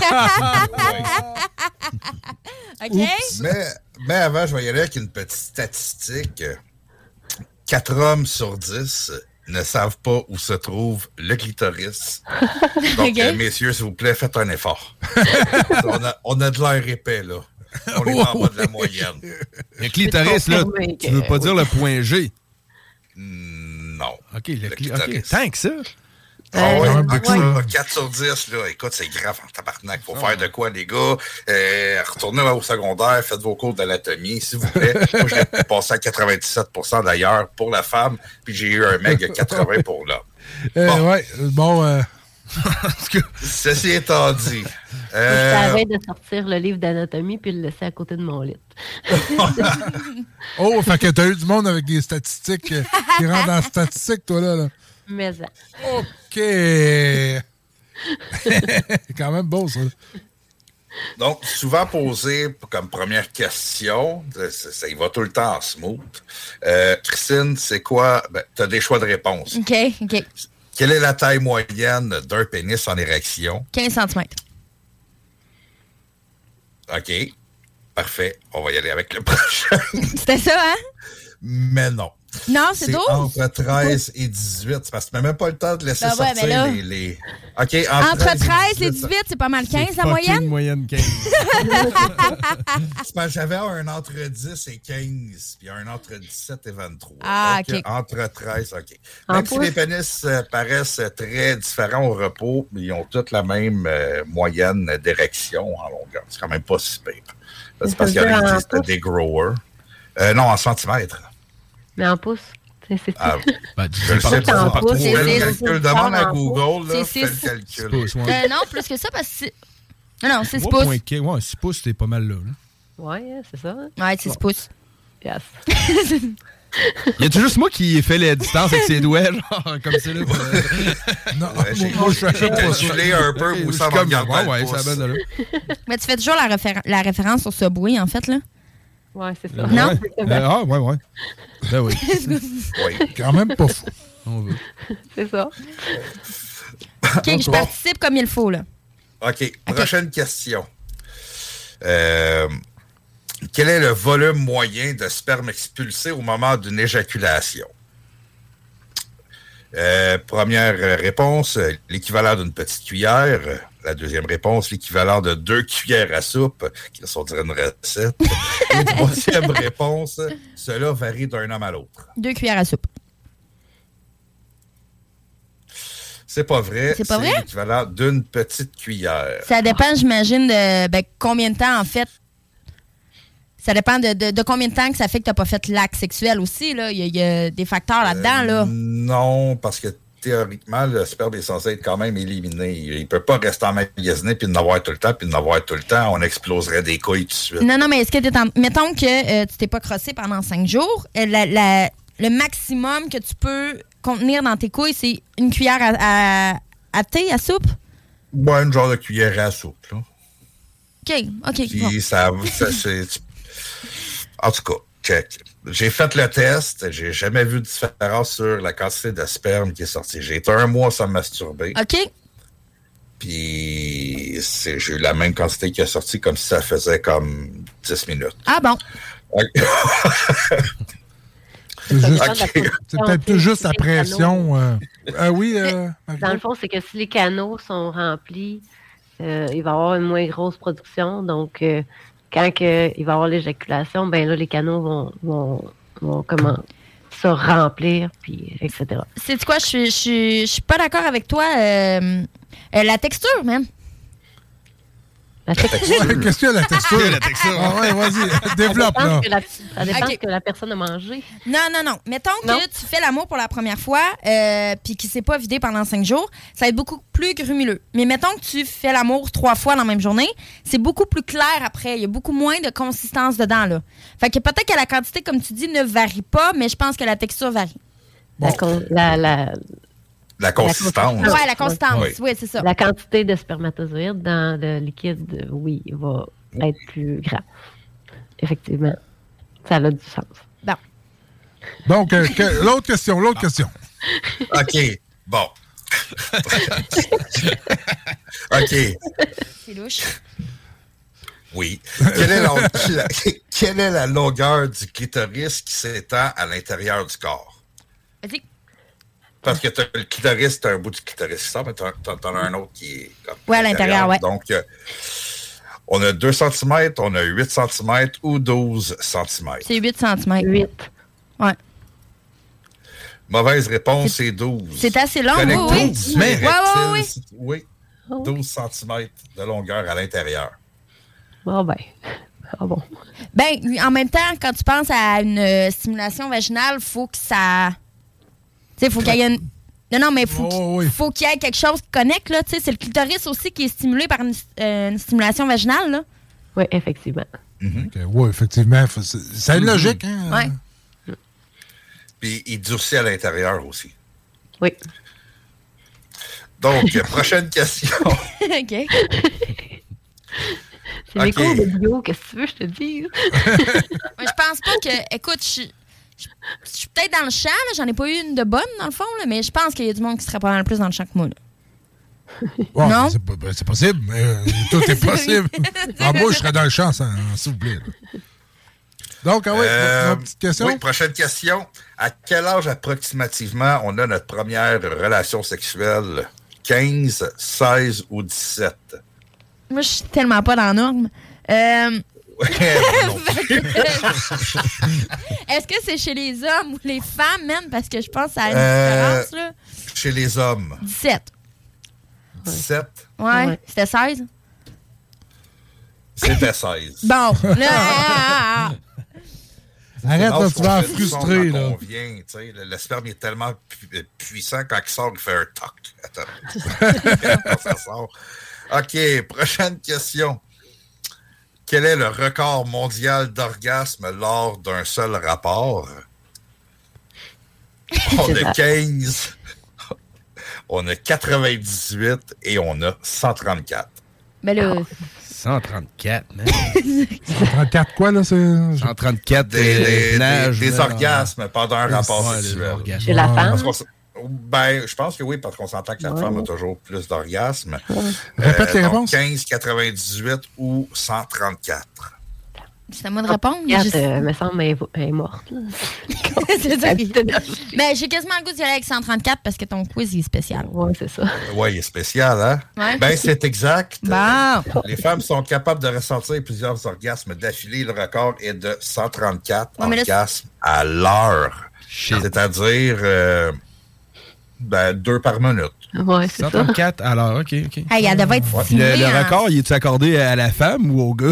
OK. Mais, mais avant, je vais y aller avec une petite statistique. Quatre hommes sur dix ne savent pas où se trouve le clitoris. Donc, Okay. euh, messieurs, s'il vous plaît, faites un effort. on, a, on a de l'air épais, là. On est en bas de la moyenne. Le clitoris, là, tu veux pas dire le point G? Non. OK, le, Le cli- clitoris. OK, tant que ça. Ah ouais, Euh, donc, ouais. ça, quatre sur dix, là, écoute, c'est grave en tabarnak. Faut faire de quoi, les gars? Euh, retournez au secondaire, faites vos cours d'anatomie, s'il vous plaît. Moi, je l'ai passé à quatre-vingt-dix-sept pour cent d'ailleurs pour la femme, puis j'ai eu un mec à quatre-vingts pour l'homme. Euh, Bon. Ouais, bon... Euh... Ceci étant dit... Euh... Euh... J'arrête de sortir le livre d'anatomie puis le laisser à côté de mon lit. Oh, fait que t'as eu du monde avec des statistiques euh, qui rentrent dans la statistique, toi, là. là. Mais ça. OK. Quand même beau, ça. Donc, souvent posé comme première question, ça, ça y va tout le temps en smooth. Euh, Christine, c'est quoi? Ben, tu as des choix de réponse. OK, OK. Quelle est la taille moyenne d'un pénis en érection? quinze centimètres. OK. Parfait. On va y aller avec le prochain. C'était ça, hein? Mais non. Non, c'est C'est douze? entre treize et dix-huit. C'est parce que tu n'as même pas le temps de laisser Ben ouais, sortir mais là- les, les... OK, Entre treize et dix-huit, c'est pas mal quinze, la moyenne? moyenne quinze. C'est parce que j'avais un entre dix et quinze, puis un entre dix-sept et vingt-trois. Ah, Donc, OK. entre treize, OK. En Même si pouces? les pénis euh, paraissent très différents au repos, ils ont toutes la même euh, moyenne d'érection en longueur. C'est quand même pas si pire. C'est parce qu'il y Ça veut en dire en existe pouces? des growers. Euh, non, en centimètres. Mais en pouces, c'est c'est Ah, Ben, je le sais pas en pas. pouces, Fais le c'est- calcul. c'est- Demande à en Google, là, C'est fais le six. calcul. Pouces, ouais. Euh, non, plus que ça, parce que c'est... Non, non, six Moi, pouces. point quinze, ouais, six pouces, c'est pas mal là. là. Ouais, c'est ça. Ouais, six pouces. Yes. Y a-tu juste moi qui fait les distances avec ses doigts, genre, comme ça, là? pour, euh, Non, Ouais, j'ai moi, je j'ai fais pas ça. calculé un peu je où suis ça va comme, regarder ouais, le ouais, pouce. ça va, là. Mais tu fais toujours la, réfé- la référence sur Subway, en fait, là. Ouais, c'est ça. Non? Ouais. Euh, ah, ouais, ouais. Ben oui. Oui. Quand même pas fou. On veut. C'est ça. OK, je participe comme il faut, là. OK. Prochaine question. Euh, quel est le volume moyen de sperme expulsé au moment d'une éjaculation? Euh, première réponse, euh, l'équivalent d'une petite cuillère. La deuxième réponse, l'équivalent de deux cuillères à soupe, qui sont dire une recette. Et troisième réponse, cela varie d'un homme à l'autre. Deux cuillères à soupe. C'est pas vrai. C'est pas vrai? l'équivalent d'une petite cuillère. Ça dépend, j'imagine, de ben, combien de temps, en fait. Ça dépend de, de, de combien de temps que ça fait que tu n'as pas fait l'acte sexuel aussi. Là. Il, y a, il y a des facteurs là-dedans. Euh, Là. Non, parce que théoriquement, le sperme est censé être quand même éliminé. Il ne peut pas rester emmagasiné puis en avoir tout le temps, puis en avoir tout le temps. On exploserait des couilles tout de suite. Non, non, mais est-ce que t'es en... Mettons que euh, tu t'es pas crossé pendant cinq jours, euh, la, la, le maximum que tu peux contenir dans tes couilles, c'est une cuillère à, à, à thé, à soupe? Ouais, une genre de cuillère à soupe, là. OK, OK. Puis bon. ça, ça c'est... En tout cas, check. J'ai fait le test. J'ai jamais vu de différence sur la quantité de sperme qui est sortie. J'ai été un mois sans masturber. OK. Puis c'est, j'ai eu la même quantité qui est sortie comme si ça faisait comme dix minutes. Ah bon? C'est, juste, Ok. c'est peut-être juste la pression. Euh... Ah oui, euh, Dans le fond, c'est que si les canaux sont remplis, euh, il va y avoir une moins grosse production. Donc, euh, quand que, il va y avoir l'éjaculation, ben là, les canaux vont, vont, vont comment, se remplir, puis et cetera. C'est quoi? Je suis- je suis je suis pas d'accord avec toi. Euh, euh, la texture, même. La texture. Ouais, qu'est-ce qu'il y a, la texture? La texture. Ah ouais, vas-y, développe, ça là. dépend, la, ça dépend Ok. ce que la personne a mangé. Non, non, non. Mettons Non. que tu fais l'amour pour la première fois euh, puis qu'il ne s'est pas vidé pendant cinq jours, ça va être beaucoup plus grumuleux. Mais mettons que tu fais l'amour trois fois dans la même journée, c'est beaucoup plus clair après. Il y a beaucoup moins de consistance dedans, là. Fait que peut-être que la quantité, comme tu dis, ne varie pas, mais je pense que la texture varie. La, con- la, la, La consistance. Ouais, la consistance. Oui. Oui, c'est ça. la quantité de spermatozoïdes dans le liquide, oui, va être plus grand. Effectivement. Ça a du sens. Bon. Donc, euh, que- l'autre question, l'autre question. OK, bon. OK, C'est louche. oui. Quelle est la, la- quelle est la longueur du clitoris qui s'étend à l'intérieur du corps? Vas-y. Parce que t'as le clitoris, t'as un bout du clitoris qui sort, mais t'en, t'en- t'en as un autre qui est comme Ouais, à l'intérieur, ouais. Donc, euh, on a deux centimètres, on a huit centimètres ou douze centimètres. C'est huit centimètres. huit. Ouais. Mauvaise réponse, c'est douze. C'est assez long, oui, Connectons oui. dix Ouais, rectiles, ouais, ouais, c'est- oui. douze centimètres de longueur à l'intérieur. Bon, ben. Ah bon. Ben, en même temps, quand tu penses à une euh, stimulation vaginale, faut que ça. Tu sais, faut qu'il y ait une. Non, non, mais faut, Oh, qu'il, faut qu'il y ait quelque chose qui connecte, là. Tu sais, c'est le clitoris aussi qui est stimulé par une, euh, une stimulation vaginale, là. Oui, effectivement. OK, oui, effectivement. faut- c'est- Ça a une logique, hein? Ouais. Puis il durcit à l'intérieur aussi. Oui. Donc, prochaine question. OK. C'est des Ok. cours de bio, qu'est-ce que tu veux, je te dis? Moi, je pense pas que. Écoute, je je- je suis peut-être dans le champ, là. J'en ai pas eu une de bonne, dans le fond, là, mais je pense qu'il y a du monde qui serait pas mal plus dans le champ que moi, là. Ouais, Non? C'est, pas- ben, c'est possible, mais euh, tout est possible. Ah, moi, je serais dans le champ, ça, s'il vous plaît. là. Donc, ah oui, Euh, ma petite question. Oui, prochaine question. À quel âge approximativement on a notre première relation sexuelle? quinze, seize ou dix-sept? Moi, je suis tellement pas dans la norme. Euh, Est-ce que c'est chez les hommes ou les femmes, même? Parce que je pense que ça a une Euh, différence, là. Chez les hommes. dix-sept. dix-sept, Ouais. Ouais. C'était seize? c'était seize. Bon. Là, ah, ah, Arrête, là, L'âge tu vas en qu'on fait du son frustrer, quand là. on vient, tu sais, le, le sperme est tellement pu- puissant, quand il sort, il fait un toc. Attends. Quand ça sort. OK, prochaine question. Quel est le record mondial d'orgasme lors d'un seul rapport? On a quinze, on a quatre-vingt-dix-huit et on a cent trente-quatre. ben là, cent trente-quatre, man. cent trente-quatre quoi, là? C'est... cent trente-quatre Des, euh, des- nages, des- des là. orgasmes pendant un rapport Ouais, des sexuel. orgasmes. Chez la Ouais. femme? Parce qu'on s- Ben, je pense que oui, parce qu'on s'entend que la Ouais. femme a toujours plus d'orgasmes. Répète les donc réponses. quinze, quatre-vingt-dix-huit ou cent trente-quatre. c'est à moi de répondre. Kat, Je- euh, me semble, elle est- elle est morte. Là. c'est ça. Ben, j'ai quasiment le goût d'y aller avec cent trente-quatre parce que ton quiz il est spécial. Ouais, c'est ça. Oui, il est spécial, hein? Ouais. Ben, c'est exact. Bon. Les femmes sont capables de ressentir plusieurs orgasmes d'affilée. Le record est de cent trente-quatre Ouais, mais là, orgasmes à l'heure. C'est-à-dire euh, ben, deux par minute. Ouais, c'est cent ça. trente-quatre, alors, OK, OK. Hey, elle devait être Puis le, stimulée. le en- record, il est-tu accordé à la femme ou au gars?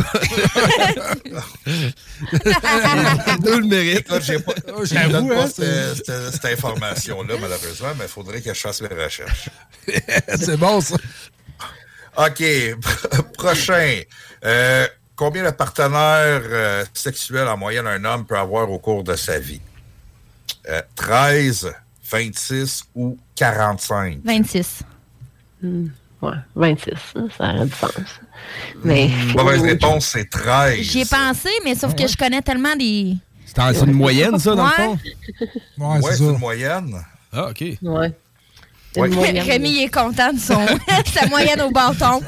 Nous le mérite. Écoute, j'ai pas, je J'avoue, ne donne pas hein, cette, cette- cette information-là, malheureusement, mais il faudrait que je fasse mes recherches. C'est bon, ça. OK. Prochain. Euh, combien de partenaires euh, sexuels en moyenne un homme peut avoir au cours de sa vie? Euh, treize, vingt-six ou quarante-cinq? vingt-six. Hmm, ouais, vingt-six, hein, ça aurait du sens. Mais. Mauvaise réponse, c'est treize. J'y ai pensé, mais sauf que je connais tellement des. C'est en- c'est une moyenne, ça, dans Ouais. le fond? Ouais, Ouais, c'est c'est ça. une moyenne. Ah, OK. Ouais. C'est Ouais. une moyenne. Rémi il est content de son sa moyenne au bâton.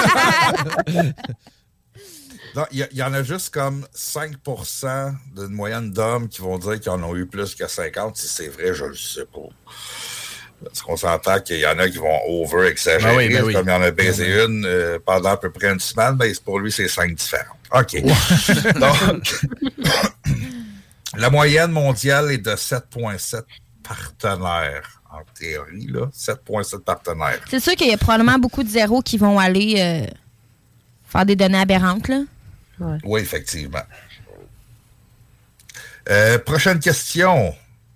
Non, Il y, a- il y en a juste comme cinq pour cent d'une moyenne d'hommes qui vont dire qu'ils en ont eu plus que cinquante. Si c'est vrai, je ne le sais pas. Parce qu'on s'entend qu'il y en a qui vont over-exagérer. Ben oui, ben oui. Comme il y en a baisé une euh, pendant à peu près une semaine, ben, pour lui, c'est cinq différentes. OK. Donc, la moyenne mondiale est de sept virgule sept partenaires, en théorie. Là, sept virgule sept partenaires. C'est sûr qu'il y a probablement beaucoup de zéros qui vont aller euh, faire des données aberrantes, là. Ouais. Oui, effectivement. Euh, prochaine question.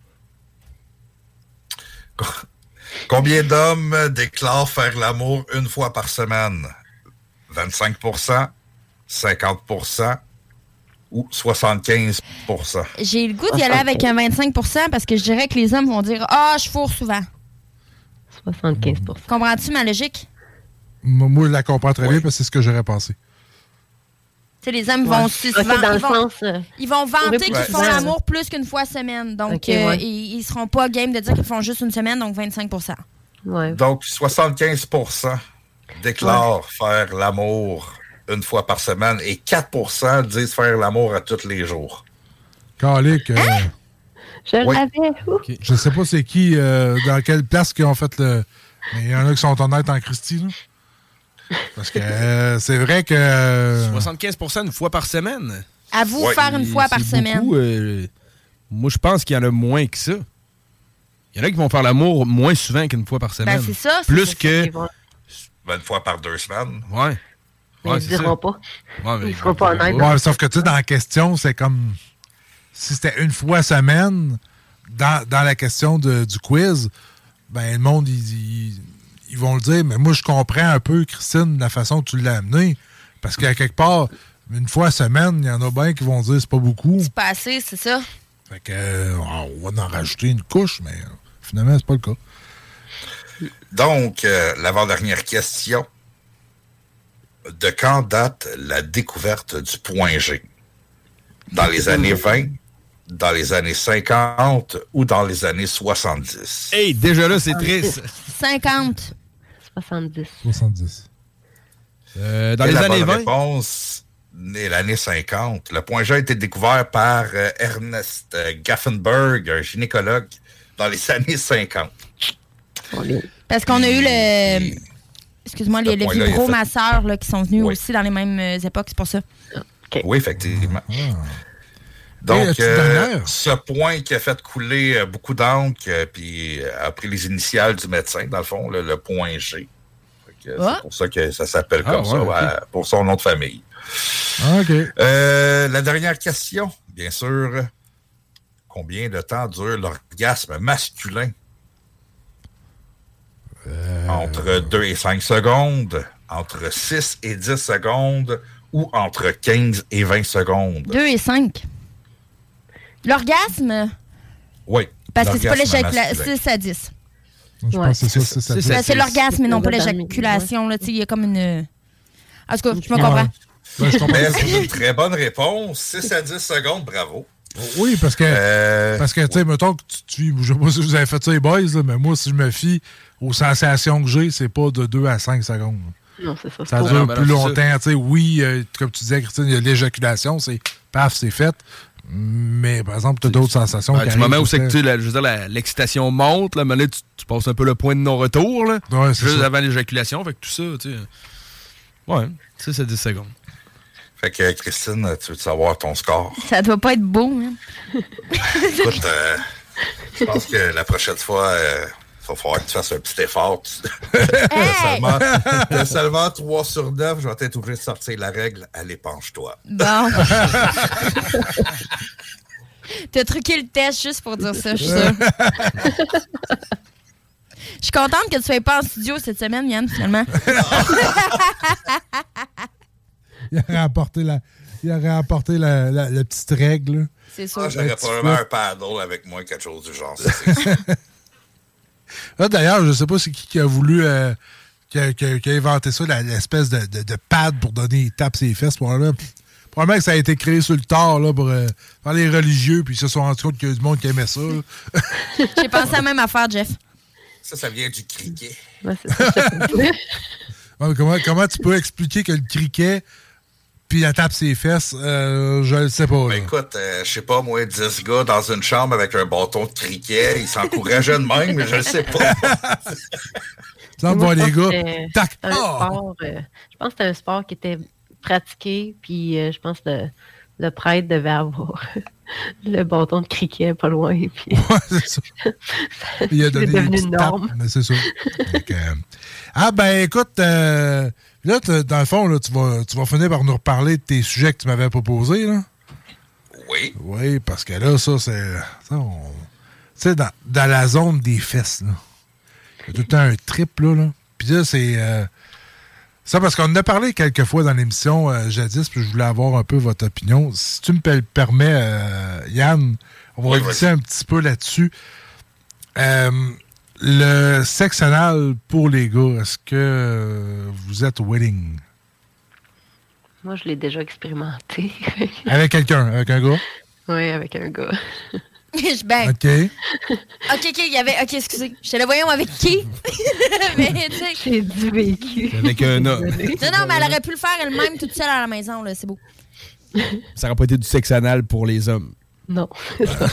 Combien d'hommes déclarent faire l'amour une fois par semaine? vingt-cinq pour cent, cinquante pour cent ou soixante-quinze pour cent? J'ai le goût d'y aller avec un vingt-cinq pour cent parce que je dirais que les hommes vont dire « Ah, je fourre souvent. » soixante-quinze pour cent. Comprends-tu ma logique? Moi, je la comprends très ouais. bien parce que c'est ce que j'aurais pensé. Tu sais, les hommes ouais. vont aussi souvent... Okay, dans ils, le vont, sens, euh, ils vont vanter qu'ils ouais. font l'amour plus qu'une fois semaine. Donc, okay, euh, ouais. ils, ils seront pas game de dire qu'ils font juste une semaine, donc vingt-cinq pour cent. Ouais. Donc, soixante-quinze pour cent déclarent ouais. faire l'amour une fois par semaine et quatre pour cent disent faire l'amour à tous les jours. Calique. Euh... Hein? Je oui. l'avais. Okay. Je sais pas c'est qui, euh, dans quelle place qu'ils ont fait le... Mais il y en a qui sont honnêtes en Christie, là. Parce que euh, c'est vrai que... Euh... soixante-quinze pour cent une fois par semaine. À vous ouais. faire une fois par semaine. Beaucoup, euh, moi, je pense qu'il y en a moins que ça. Il y en a qui vont faire l'amour moins souvent qu'une fois par semaine. Ben, c'est ça. Plus c'est que... Vont... Une fois par deux semaines. Ouais. Mais ouais ils ne diront pas. Ouais, mais ils ne seront pas honnêtes. Ouais, sauf que, tu sais, dans la question, c'est comme... Si c'était une fois semaine, dans, dans la question de, du quiz, ben le monde, ils, ils, ils vont le dire. Mais moi, je comprends un peu, Christine, la façon que tu l'as amené. Parce qu'à quelque part, une fois semaine, il y en a bien qui vont dire c'est pas beaucoup. C'est pas assez, c'est ça. Fait que, euh, on va en rajouter une couche, mais euh, finalement, c'est pas le cas. Donc, euh, l'avant-dernière question. De quand date la découverte du point G? Dans les années vingt, dans les années cinquante ou dans les années soixante-dix? Hey, déjà là, c'est triste. cinquante. soixante-dix. soixante-dix. Euh, dans Et les la années bonne vingt? réponse est l'année cinquante. Le point G a été découvert par euh, Ernest euh, Gaffenberg, un gynécologue, dans les années cinquante. Parce qu'on a eu le... Excuse-moi, les, les vibromasseurs là, qui sont venus oui. aussi dans les mêmes euh, époques, c'est pour ça. Okay. Oui, effectivement. Ah. Donc, euh, ce point qui a fait couler euh, beaucoup d'encre, euh, puis euh, a pris les initiales du médecin, dans le fond, le, le point G. Que, ah. C'est pour ça que ça s'appelle comme ah, ça, ouais, okay. euh, pour son nom de famille. Ah, OK. Euh, la dernière question, bien sûr. Combien de temps dure l'orgasme masculin? Euh... Entre deux et cinq secondes, entre six et dix secondes ou entre quinze et vingt secondes? deux et cinq. L'orgasme? Oui. Parce que c'est pas l'éjaculation. six à dix. Je ouais. pense que c'est ça, six à dix. C'est, c'est l'orgasme, mais non pas l'éjaculation. Là, il y a comme une... En tout cas, je me comprends. Ouais. Ouais, je comprends. C'est une très bonne réponse. six à dix secondes, bravo. Oui, parce que, euh, parce que tu sais, mettons que tu, tu, je sais pas si vous avez fait ça, les boys, là, mais moi, si je me fie aux sensations que j'ai, c'est pas de deux à cinq secondes. Non, c'est ça. Ça dure non, plus longtemps. Tu sais, oui, euh, comme tu disais, Christine, il y a l'éjaculation, c'est paf, c'est fait. Mais par exemple, tu as d'autres sensations. Ouais, du moment où c'est que tu, la, je veux dire, la, l'excitation monte, là, mais là, tu, tu passes un peu le point de non-retour, là, ouais, juste ça. avant l'éjaculation. Fait que tout ça, tu sais. Ouais, six à dix secondes. Fait que, Christine, tu veux savoir ton score? Ça doit pas être beau, hein? Écoute, euh, je pense que la prochaine fois, euh, il va falloir que tu fasses un petit effort. Hey! seulement, seulement trois sur neuf, je vais être obligé de sortir la règle. Allez, penche-toi. Bon. T'as truqué le test juste pour dire ça, je suis sûre. Je suis contente que tu sois pas en studio cette semaine, Yann, finalement. Il aurait apporté la, il aurait apporté la, la, la petite règle. C'est sûr. Ah, j'aurais probablement un paddle avec moi, quelque chose du genre. C'est Là, d'ailleurs, je ne sais pas c'est qui qui a voulu, euh, qui, a, qui, a, qui a inventé ça, la, l'espèce de, de, de pad pour donner des tapes sur les fesses. Probablement, probablement que ça a été créé sur le tard là, pour, euh, par les religieux, puis ils se sont rendus compte qu'il y a du monde qui aimait ça. J'ai pensé à la même affaire, Jeff. Ça, ça vient du criquet. Ouais, c'est ça. Ouais, comment, comment tu peux expliquer que le criquet puis la tape ses fesses, euh, je le sais pas. Ben écoute, euh, je sais pas, moi, dix gars dans une chambre avec un bâton de criquet, ils s'encourageaient de même, mais je le sais pas. Tu vas voir les gars, tac! Un oh! sport, euh, je pense que c'était un sport qui était pratiqué, puis euh, je pense que le, le prêtre devait avoir le bâton de criquet pas loin. Puis... Ouais, c'est ça. Il a donné c'est devenu une une norme. Tape, mais c'est ça. Donc, euh... Ah ben écoute... Euh... Là, dans le fond, là, tu vas, tu vas finir par nous reparler de tes sujets que tu m'avais proposés, là. Oui. Oui, parce que là, ça, c'est... Tu sais, dans, dans la zone des fesses, là. Il y a tout le temps un trip, là. là. Puis là, c'est... Euh, ça, parce qu'on en a parlé quelques fois dans l'émission euh, jadis, puis je voulais avoir un peu votre opinion. Si tu me le permets, euh, Yann, on va oui, glisser un petit peu là-dessus. Euh, le sexe anal pour les gars, est-ce que euh, vous êtes willing? Moi, je l'ai déjà expérimenté. Avec quelqu'un? Avec un gars? Oui, avec un gars. Je bang. OK. OK, OK, il y avait... OK, excusez. Je te le voyons avec qui? Mais, tu sais... J'ai du vécu. Avec un homme. Non, non, mais elle aurait pu le faire elle-même toute seule à la maison, là. C'est beau. Ça n'aurait pas été du sexe anal pour les hommes. Non, c'est ça.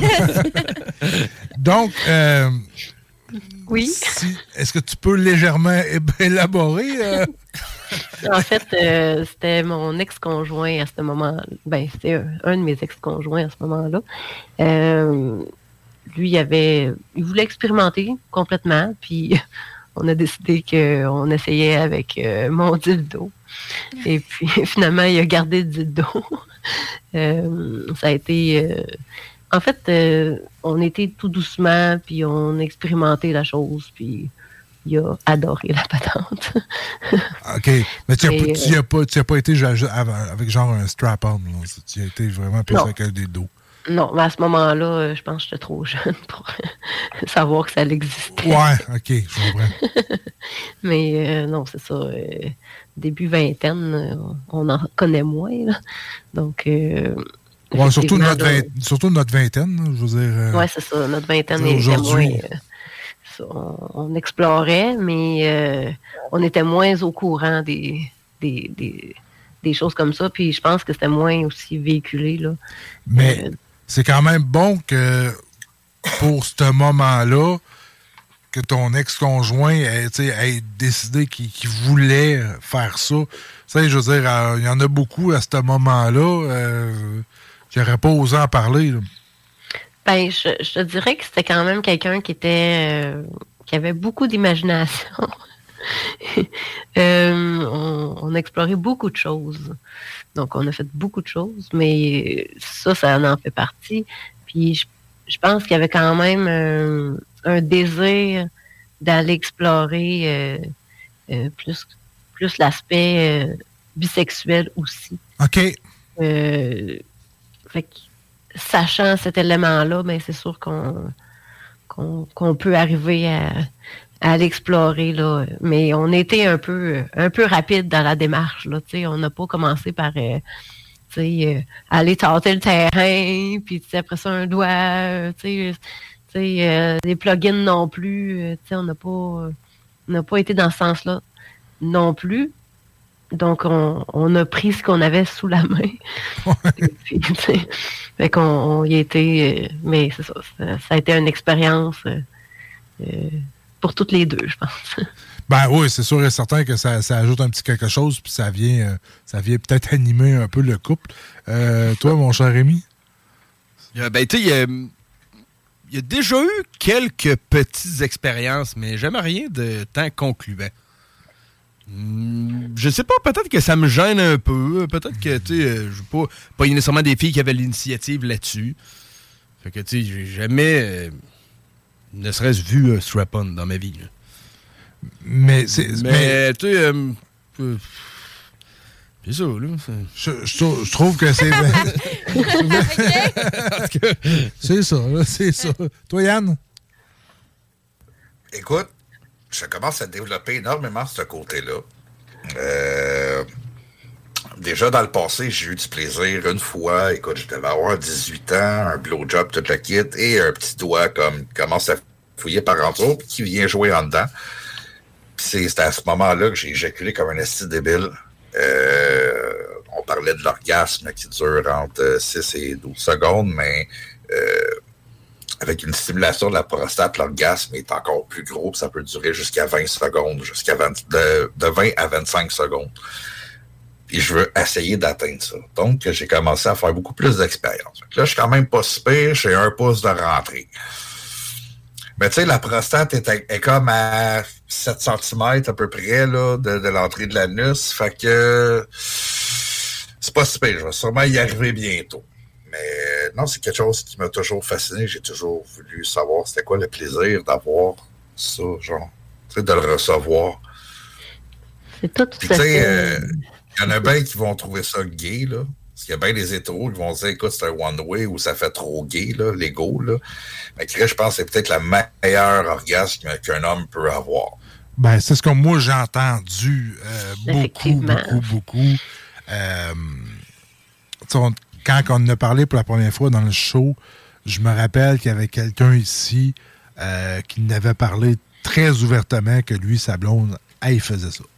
Donc, euh, oui. Si, est-ce que tu peux légèrement élaborer? Euh? En fait, euh, c'était mon ex-conjoint à ce moment-là. Ben, c'était un, un de mes ex-conjoints à ce moment-là. Euh, lui, il avait, il voulait expérimenter complètement, puis on a décidé qu'on essayait avec euh, mon dildo. Et puis, finalement, il a gardé le dildo. euh, ça a été... Euh, en fait, euh, on était tout doucement, puis on a expérimenté la chose, puis il a adoré la patente. OK. Mais tu n'as euh, pas, pas été avec genre un strap-on. Tu as été vraiment plus avec un dildo. Non, mais à ce moment-là, je pense que j'étais trop jeune pour savoir que ça existait. Ouais, OK, je comprends. Mais euh, non, c'est ça. Euh, début vingtaine, on en connaît moins. Là. Donc, euh, ouais, surtout, notre là, vingt, surtout notre vingtaine, je veux dire. Euh, oui, c'est ça. Notre vingtaine était moins... Euh, ça, on, on explorait, mais euh, on était moins au courant des... des, des des choses comme ça, puis je pense que c'était moins aussi véhiculé. Là. Mais euh, c'est quand même bon que pour ce moment-là, que ton ex-conjoint ait, ait décidé qu'il, qu'il voulait faire ça. Tu sais, je veux dire, il y en a beaucoup à ce moment-là euh, qui n'auraient pas osé en parler. Là. Ben, je, je te dirais que c'était quand même quelqu'un qui était euh, qui avait beaucoup d'imagination. euh, on, on a exploré beaucoup de choses. Donc, on a fait beaucoup de choses, mais ça, ça en fait partie. Puis, je, je pense qu'il y avait quand même euh, un désir d'aller explorer euh, euh, plus, plus l'aspect euh, bisexuel aussi. OK. Euh, fait que, sachant cet élément-là, ben, c'est sûr qu'on, qu'on, qu'on peut arriver à... à l'explorer, là. Mais on était un peu un peu rapide dans la démarche, là, tu sais. On n'a pas commencé par, euh, tu sais, euh, aller tâter le terrain, puis, tu sais, après ça, un doigt, euh, tu sais, tu sais, euh, des plugins non plus, euh, tu sais, on n'a pas, euh, on n'a pas été dans ce sens-là non plus. Donc, on, on a pris ce qu'on avait sous la main. Et puis, tu sais, fait qu'on on y était, euh, mais c'est ça, ça, ça a été une expérience, euh, euh, pour toutes les deux, je pense. Ben oui, c'est sûr et certain que ça, ça ajoute un petit quelque chose, puis ça vient, euh, ça vient peut-être animer un peu le couple. Euh, toi, mon cher Rémi? Euh, ben, tu sais, il y a, il y a déjà eu quelques petites expériences, mais jamais rien de tant concluant. Hum, je sais pas, peut-être que ça me gêne un peu. Peut-être que, tu sais, je veux pas, pas nécessairement des filles qui avaient l'initiative là-dessus. Fait que, tu sais, j'ai jamais... Euh, ne serait-ce vu un strap-on dans ma vie. Là. Mais c'est... Mais, mais tu sais... Euh, euh, c'est ça, là. Je, je, je trouve que c'est... c'est ça, là, c'est ça. Toi, Yann? Écoute, je commence à développer énormément ce côté-là. Euh... Déjà, dans le passé, j'ai eu du plaisir une fois. Écoute, je devais avoir dix-huit ans, un blowjob, tout le kit, et un petit doigt comme commence à fouiller par en dessous, puis qui vient jouer en dedans. Puis c'est, c'est à ce moment-là que j'ai éjaculé comme un esti débile. Euh, on parlait de l'orgasme qui dure entre six et douze secondes, mais euh, avec une stimulation de la prostate, l'orgasme est encore plus gros, puis ça peut durer jusqu'à vingt secondes, jusqu'à vingt, de, de vingt à vingt-cinq secondes. Et je veux essayer d'atteindre ça. Donc, j'ai commencé à faire beaucoup plus d'expérience. Là, je suis quand même pas si pire, j'ai un pouce de rentrée. Mais tu sais, la prostate est, à, est comme à sept centimètres à peu près là, de, de l'entrée de l'anus. Fait que c'est pas si pire. Je vais sûrement y arriver bientôt. Mais non, c'est quelque chose qui m'a toujours fasciné. J'ai toujours voulu savoir c'était quoi le plaisir d'avoir ça, genre, tu sais, de le recevoir. C'est tout Puis ça. tu sais, il euh, y en a bien qui vont trouver ça gay, là. Parce qu'il y a bien des hétéros qui vont dire, écoute, c'est un one-way ou ça fait trop gay, là, l'ego, là. Mais je pense que c'est peut-être le meilleur orgasme qu'un homme peut avoir. Ben, c'est ce que moi j'ai entendu euh, beaucoup, beaucoup, beaucoup. Euh, on, quand on en a parlé pour la première fois dans le show, je me rappelle qu'il y avait quelqu'un ici euh, qui n'avait parlé très ouvertement que lui, sa blonde, elle, il faisait ça.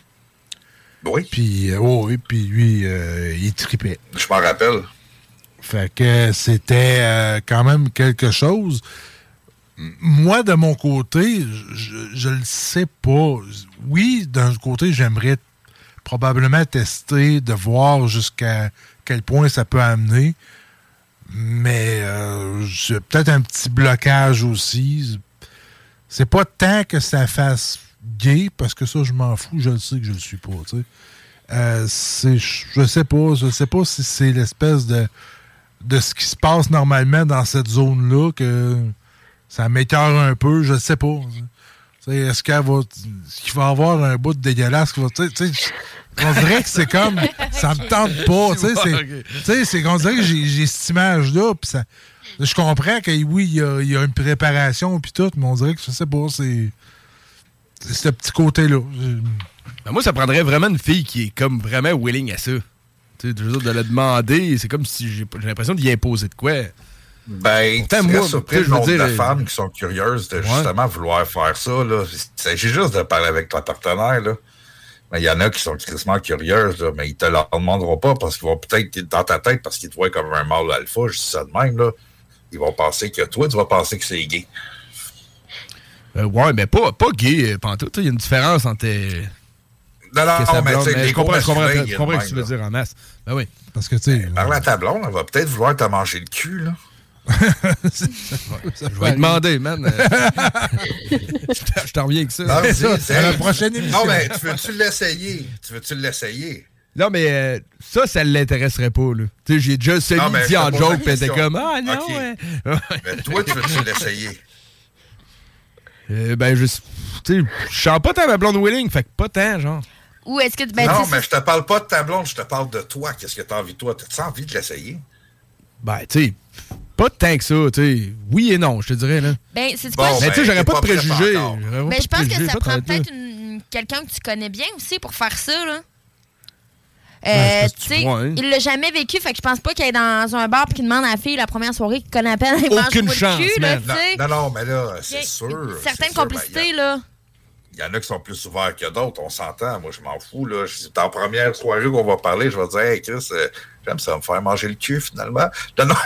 Oui. Puis, euh, oh, oui, puis lui, euh, il tripait. Je m'en rappelle. Fait que c'était euh, quand même quelque chose. Moi, de mon côté, je, je le sais pas. Oui, d'un côté, j'aimerais probablement tester, de voir jusqu'à quel point ça peut amener. Mais euh, j'ai peut-être un petit blocage aussi. C'est pas tant que ça fasse gay, parce que ça, je m'en fous, je le sais que je le suis pas, tu sais. Euh, c'est, je sais pas, je sais pas si c'est l'espèce de, de ce qui se passe normalement dans cette zone-là que ça m'écœure un peu, je sais pas. T'sais, est-ce qu'elle va, qu'il va avoir un bout de dégueulasse qui va, tu sais, on dirait que c'est comme, ça me tente pas, tu sais, c'est, okay. c'est, c'est qu'on dirait que j'ai, j'ai cette image-là, pis ça, je comprends que oui, il y a, y a une préparation pis tout, mais on dirait que, je sais pas, c'est, c'est ce petit côté-là. Ben moi, ça prendrait vraiment une fille qui est comme vraiment willing à ça. Tu sais, de le demander, c'est comme si j'ai, j'ai l'impression d'y imposer de quoi. Ben, tu serais surpris le nombre de femmes qui sont curieuses de ouais. justement vouloir faire ça. Là. Il s'agit juste de parler avec ton partenaire. Là. Mais il y en a qui sont crissement curieuses, là, mais ils te le demanderont pas parce qu'ils vont peut-être dans ta tête parce qu'ils te voient comme un mâle alpha, je dis ça de même. Là. Ils vont penser que toi, tu vas penser que c'est gay. Euh, ouais, mais pas, pas gay, pantoute. Il y a une différence entre... Non, non, non, mais tu sais, je comprends, je comprends, je comprends ce que tu veux dire en masse. Ben oui. Parce que, tu sais... Ben, parle à ta blonde, elle va peut-être vouloir te manger le cul, là. ça, ça je vais te demander, man. Je t'en reviens que ça. Non, mais c'est, c'est... la prochaine émission. Non, mais tu veux-tu l'essayer? Tu veux-tu l'essayer? Non, mais euh, ça, ça l'intéresserait pas, là. Tu sais, j'ai déjà celui dit en joke, pis t'es comme, ah non, okay. ouais. Mais toi, tu veux-tu l'essayer? Euh, ben, je. Tu sais, je sens pas tant ma blonde willing, fait que pas tant, genre. Ou est-ce que. Ben, non, mais je te parle pas de ta blonde, je te parle de toi. Qu'est-ce que t'as envie de toi? T'as-tu envie de l'essayer? Ben, tu sais, pas tant que ça, tu sais. Oui et non, je te dirais, là. Ben, c'est quoi? Bon, ben, tu sais, j'aurais pas, pas de préjugés. Ben, je pense que ça prend peut-être une, quelqu'un que tu connais bien aussi pour faire ça, là. Euh, tu sais, hein? Il l'a jamais vécu, fait que je pense pas qu'il est dans un bar et qu'il demande à la fille la première soirée qu'il connaît à peine et mange aucune chance, le cul, là, non, non, non, mais là, c'est sûr. Certaines complicités, là. Il y en a qui sont plus ouverts que d'autres, on s'entend. Moi, je m'en fous, là. Dans la première soirée qu'on va parler, je vais dire, hey, Chris, euh, j'aime ça me faire manger le cul, finalement. Non, non.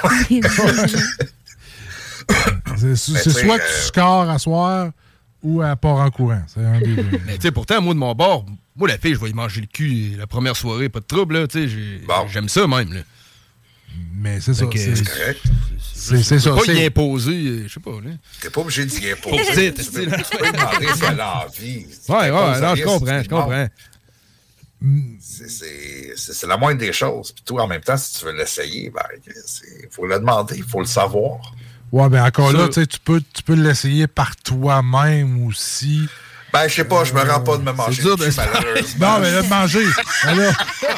c'est c'est soit que euh... tu scores à soir ou à part en courant. C'est un des deux. Mais tu sais, pourtant, moi, de mon bord, moi, la fille, je vais y manger le cul la première soirée, pas de trouble, là. Tu sais, bon. J'aime ça même, là. Mais c'est ça. C'est correct. C'est, c'est ça. Pas c'est... y imposer, je sais pas, là. T'es pas obligé d'y imposer. tu, peux, tu peux demander si elle a envie. Ouais, ouais, non, je comprends, je comprends. C'est, c'est, c'est, c'est la moindre des choses. Puis toi, en même temps, si tu veux l'essayer, ben, il faut le demander, il faut le savoir. Ouais, ben encore ça, là, tu peux, tu peux l'essayer par toi-même aussi. Ben, je sais pas, je me rends pas de me manger le cul, malheureusement. Non, mais là, de manger. là, là,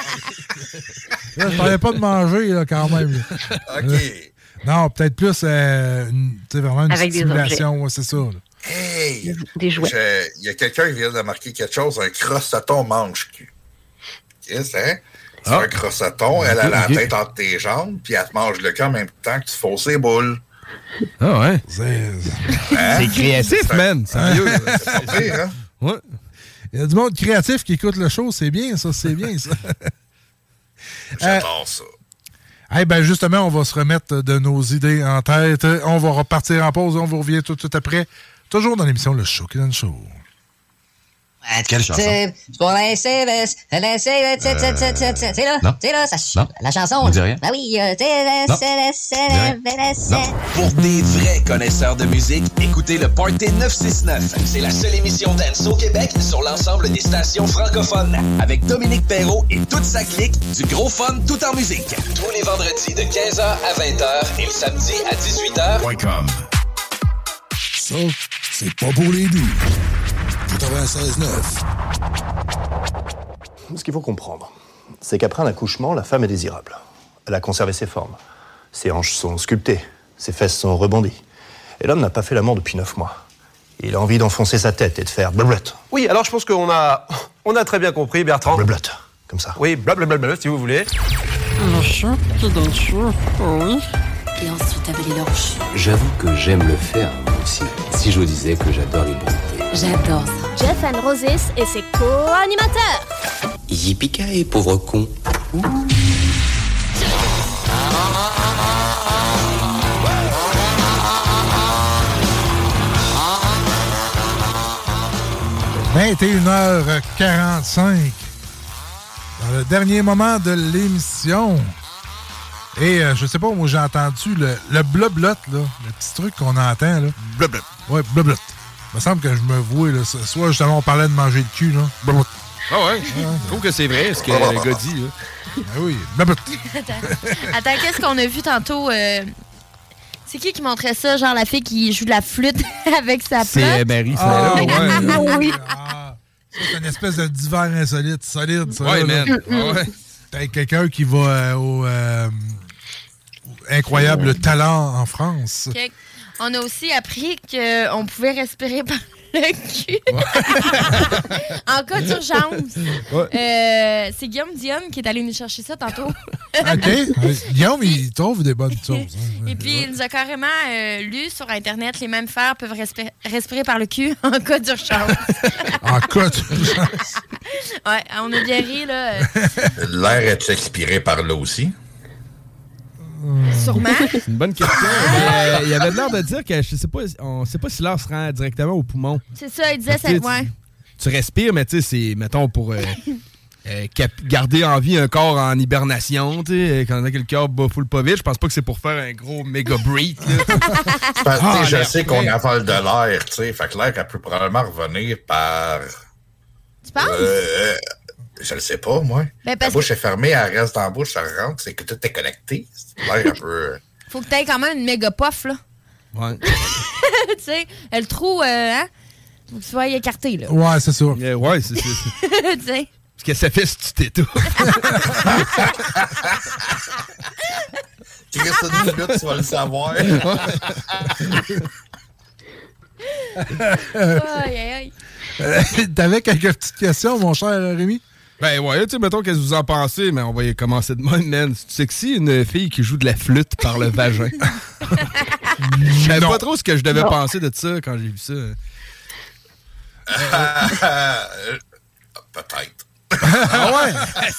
je parlais pas de manger, là, quand même. Là. OK. Non, peut-être plus, euh, tu sais, vraiment une avec stimulation, ouais, c'est ça. Là. Hey! Des jouets. Il y a quelqu'un qui vient de marquer quelque chose, un crossaton mange-cul. Yes, hein? C'est ah. un crossaton, elle a la okay. tête entre tes jambes, puis elle te mange le cul en même temps que tu fausses ses boules. Ah ouais. C'est, hein? c'est créatif, c'est man. Sérieux. C'est pas pire, hein? Ouais. Il y a du monde créatif qui écoute le show, c'est bien ça, c'est bien ça. J'adore euh, ça. Eh hey, ben justement, on va se remettre de nos idées en tête. On va repartir en pause, on vous revient tout de suite après. Toujours dans l'émission Le Show qui donne show. Quelle chanson? C'est pour la C V S, la C V S, c'est c'est c'est c'est c'est c'est là, Non. c'est là, ça, Non. la chanson. On dit rien. Ben oui, euh, c'est la Non. c'est la c'est la c'est la. Pour des vrais connaisseurs de musique, écoutez le Party neuf cent soixante-neuf. C'est la seule émission dance au Québec sur l'ensemble des stations francophones. Avec Dominique Perrault et toute sa clique, du gros fun tout en musique. Tous les vendredis de quinze heures à vingt heures et le samedi à dix-huit heures. Ça, c'est pas pour les doux. quatre-vingt-seize neuf. Ce qu'il faut comprendre, c'est qu'après un accouchement, la femme est désirable. Elle a conservé ses formes. Ses hanches sont sculptées, ses fesses sont rebondies. Et l'homme n'a pas fait l'amour depuis neuf mois. Il a envie d'enfoncer sa tête et de faire blablabla. Oui, alors je pense qu'on a, on a très bien compris, Bertrand. Blablabla, comme ça. Oui, blablabla, si vous voulez. Le chou qui donne chou, oui. Et ensuite avaler leur chou. J'avoue que j'aime le faire, moi aussi. Si je vous disais que j'adore les bronzer. J'adore ça. Jeff and Roses et ses co-animateurs. Yippee-ki-yay, pauvre con. Ouh. vingt et une heures quarante-cinq. Dans le dernier moment de l'émission. Et euh, je sais pas, moi j'ai entendu le, le blablat, là, le petit truc qu'on entend. Là. Blablat. Ouais, blablat. Il me semble que je me vois, là. Soit justement on parlait de manger le cul, là. Blablat. Ah ouais, je trouve que c'est vrai ce que le gars dit. Là. Ah oui, blablat. Attends, Attends qu'est-ce qu'on a vu tantôt? Euh... C'est qui qui montrait ça? Genre la fille qui joue de la flûte avec sa C'est plate? euh, Marie, ça Ah, là. Ouais. oui. oui. Ah, ça, c'est une espèce de divers insolite, solide, ça. Ouais, là, man. là. Ah ouais. T'as quelqu'un qui va euh, au euh, incroyable talent en France. Okay. On a aussi appris qu'on pouvait respirer par le cul. En cas d'urgence. Ouais. Euh, c'est Guillaume Dionne qui est allé nous chercher ça tantôt. OK. Guillaume, il trouve des bonnes choses. Hein. Et puis, il nous a carrément euh, lu sur Internet, les mêmes fers peuvent respirer, respirer par le cul en cas d'urgence. En cas d'urgence. Ouais, on a bien ri, là. L'air est expiré par là aussi? Sûrement. C'est une bonne question. Mais, euh, il avait l'air de dire que je sais pas, on sait pas si l'air se rend directement au poumon. C'est ça, il disait, Parce que, c'est... Ouais. Tu, tu respires, mais tu sais, c'est, mettons, pour euh, euh, cap- garder en vie un corps en hibernation, tu sais, quand on a que le cœur bat full pas vite, je pense pas que c'est pour faire un gros méga break. Parce que Ah, je l'air sais frais. qu'on avale de l'air, tu sais, fait que l'air, elle peut probablement revenir par... Tu penses? Euh, je le sais pas, moi. Ben, parce la bouche que- est fermée, elle reste dans la bouche, ça rentre, c'est que tout est connecté. L'air un peu... Faut que t'aies quand même une méga puff, là. Ouais. Tu sais, le trou, euh, hein? Faut que tu sois écarté, là. Ouais, c'est ça. Euh, ouais, c'est ça. Tu sais. Ce que ça fait si tu t'étouffes. Tu restes une minute, tu vas le savoir. Aïe, aïe, aïe. Euh, T'avais quelques petites questions, mon cher Rémi? Ben ouais, tu sais, mettons qu'est-ce que vous en pensez, mais on va y commencer de même, man. C'est sexy, une fille qui joue de la flûte par le vagin. Je savais pas trop ce que je devais Non. penser de ça quand j'ai vu ça. Euh, Peut-être. Ah ouais?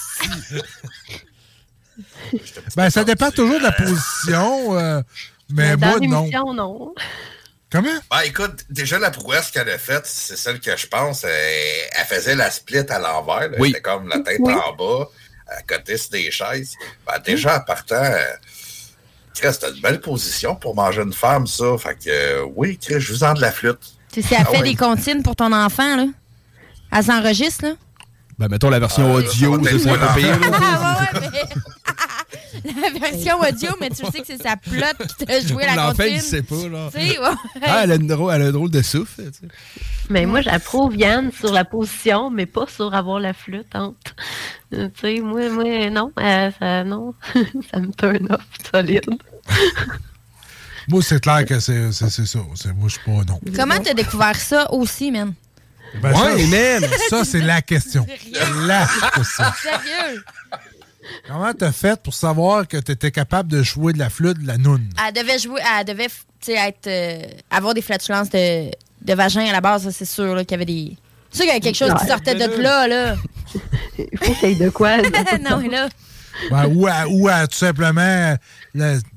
Ben, ça dépend toujours de la position, euh, mais Dans moi, non. l'émission, non. Comment? Ben, écoute, déjà, la prouesse qu'elle a faite, c'est celle que je pense. Elle, elle faisait la split à l'envers. là. Oui. C'était comme la tête Oui. en bas, à côté sur des chaises. Ben, déjà, en partant, euh, Chris, c'était une belle position pour manger une femme, ça. Fait que, euh, oui, Chris, je vous en de la flûte. Tu sais, si elle Ah fait ouais. des comptines pour ton enfant, là, elle s'enregistre, là. Ben, mettons la version Euh, audio, ça va ça, être c'est moi, pas pire. là. Ah, ouais, ouais, mais... La version audio, mais tu sais que c'est sa plotte qui t'a joué la L'enfant, comptine. il sait pas, là. Tu sais, ouais. Ah, elle a, une drôle, elle a un drôle de souffle, tu sais. Mais moi, j'approuve Yann sur la position, mais pas sur avoir la flûte entre. Euh, tu sais, moi, moi, non, euh, ça, non, ça me turn off solide. Moi, c'est clair que c'est c'est- c'est ça. C'est- Moi, je suis pas non. Comment t'as découvert ça aussi, man? Ben, Ouais, ça, man! Ça, c'est la question. La question. Sérieux? Comment t'as fait pour savoir que t'étais capable de jouer de la flûte, de la noune? Elle devait jouer, elle devait, tu sais, être, euh, avoir des flatulences de, de vagin à la base, ça, c'est sûr, là, qu'il y avait des... C'est sûr qu'il y avait quelque chose qui Ouais, sortait de là, là. Il faut qu'il y ait de quoi. là. Non, là. Ben, ou, à, ou à, tout simplement la-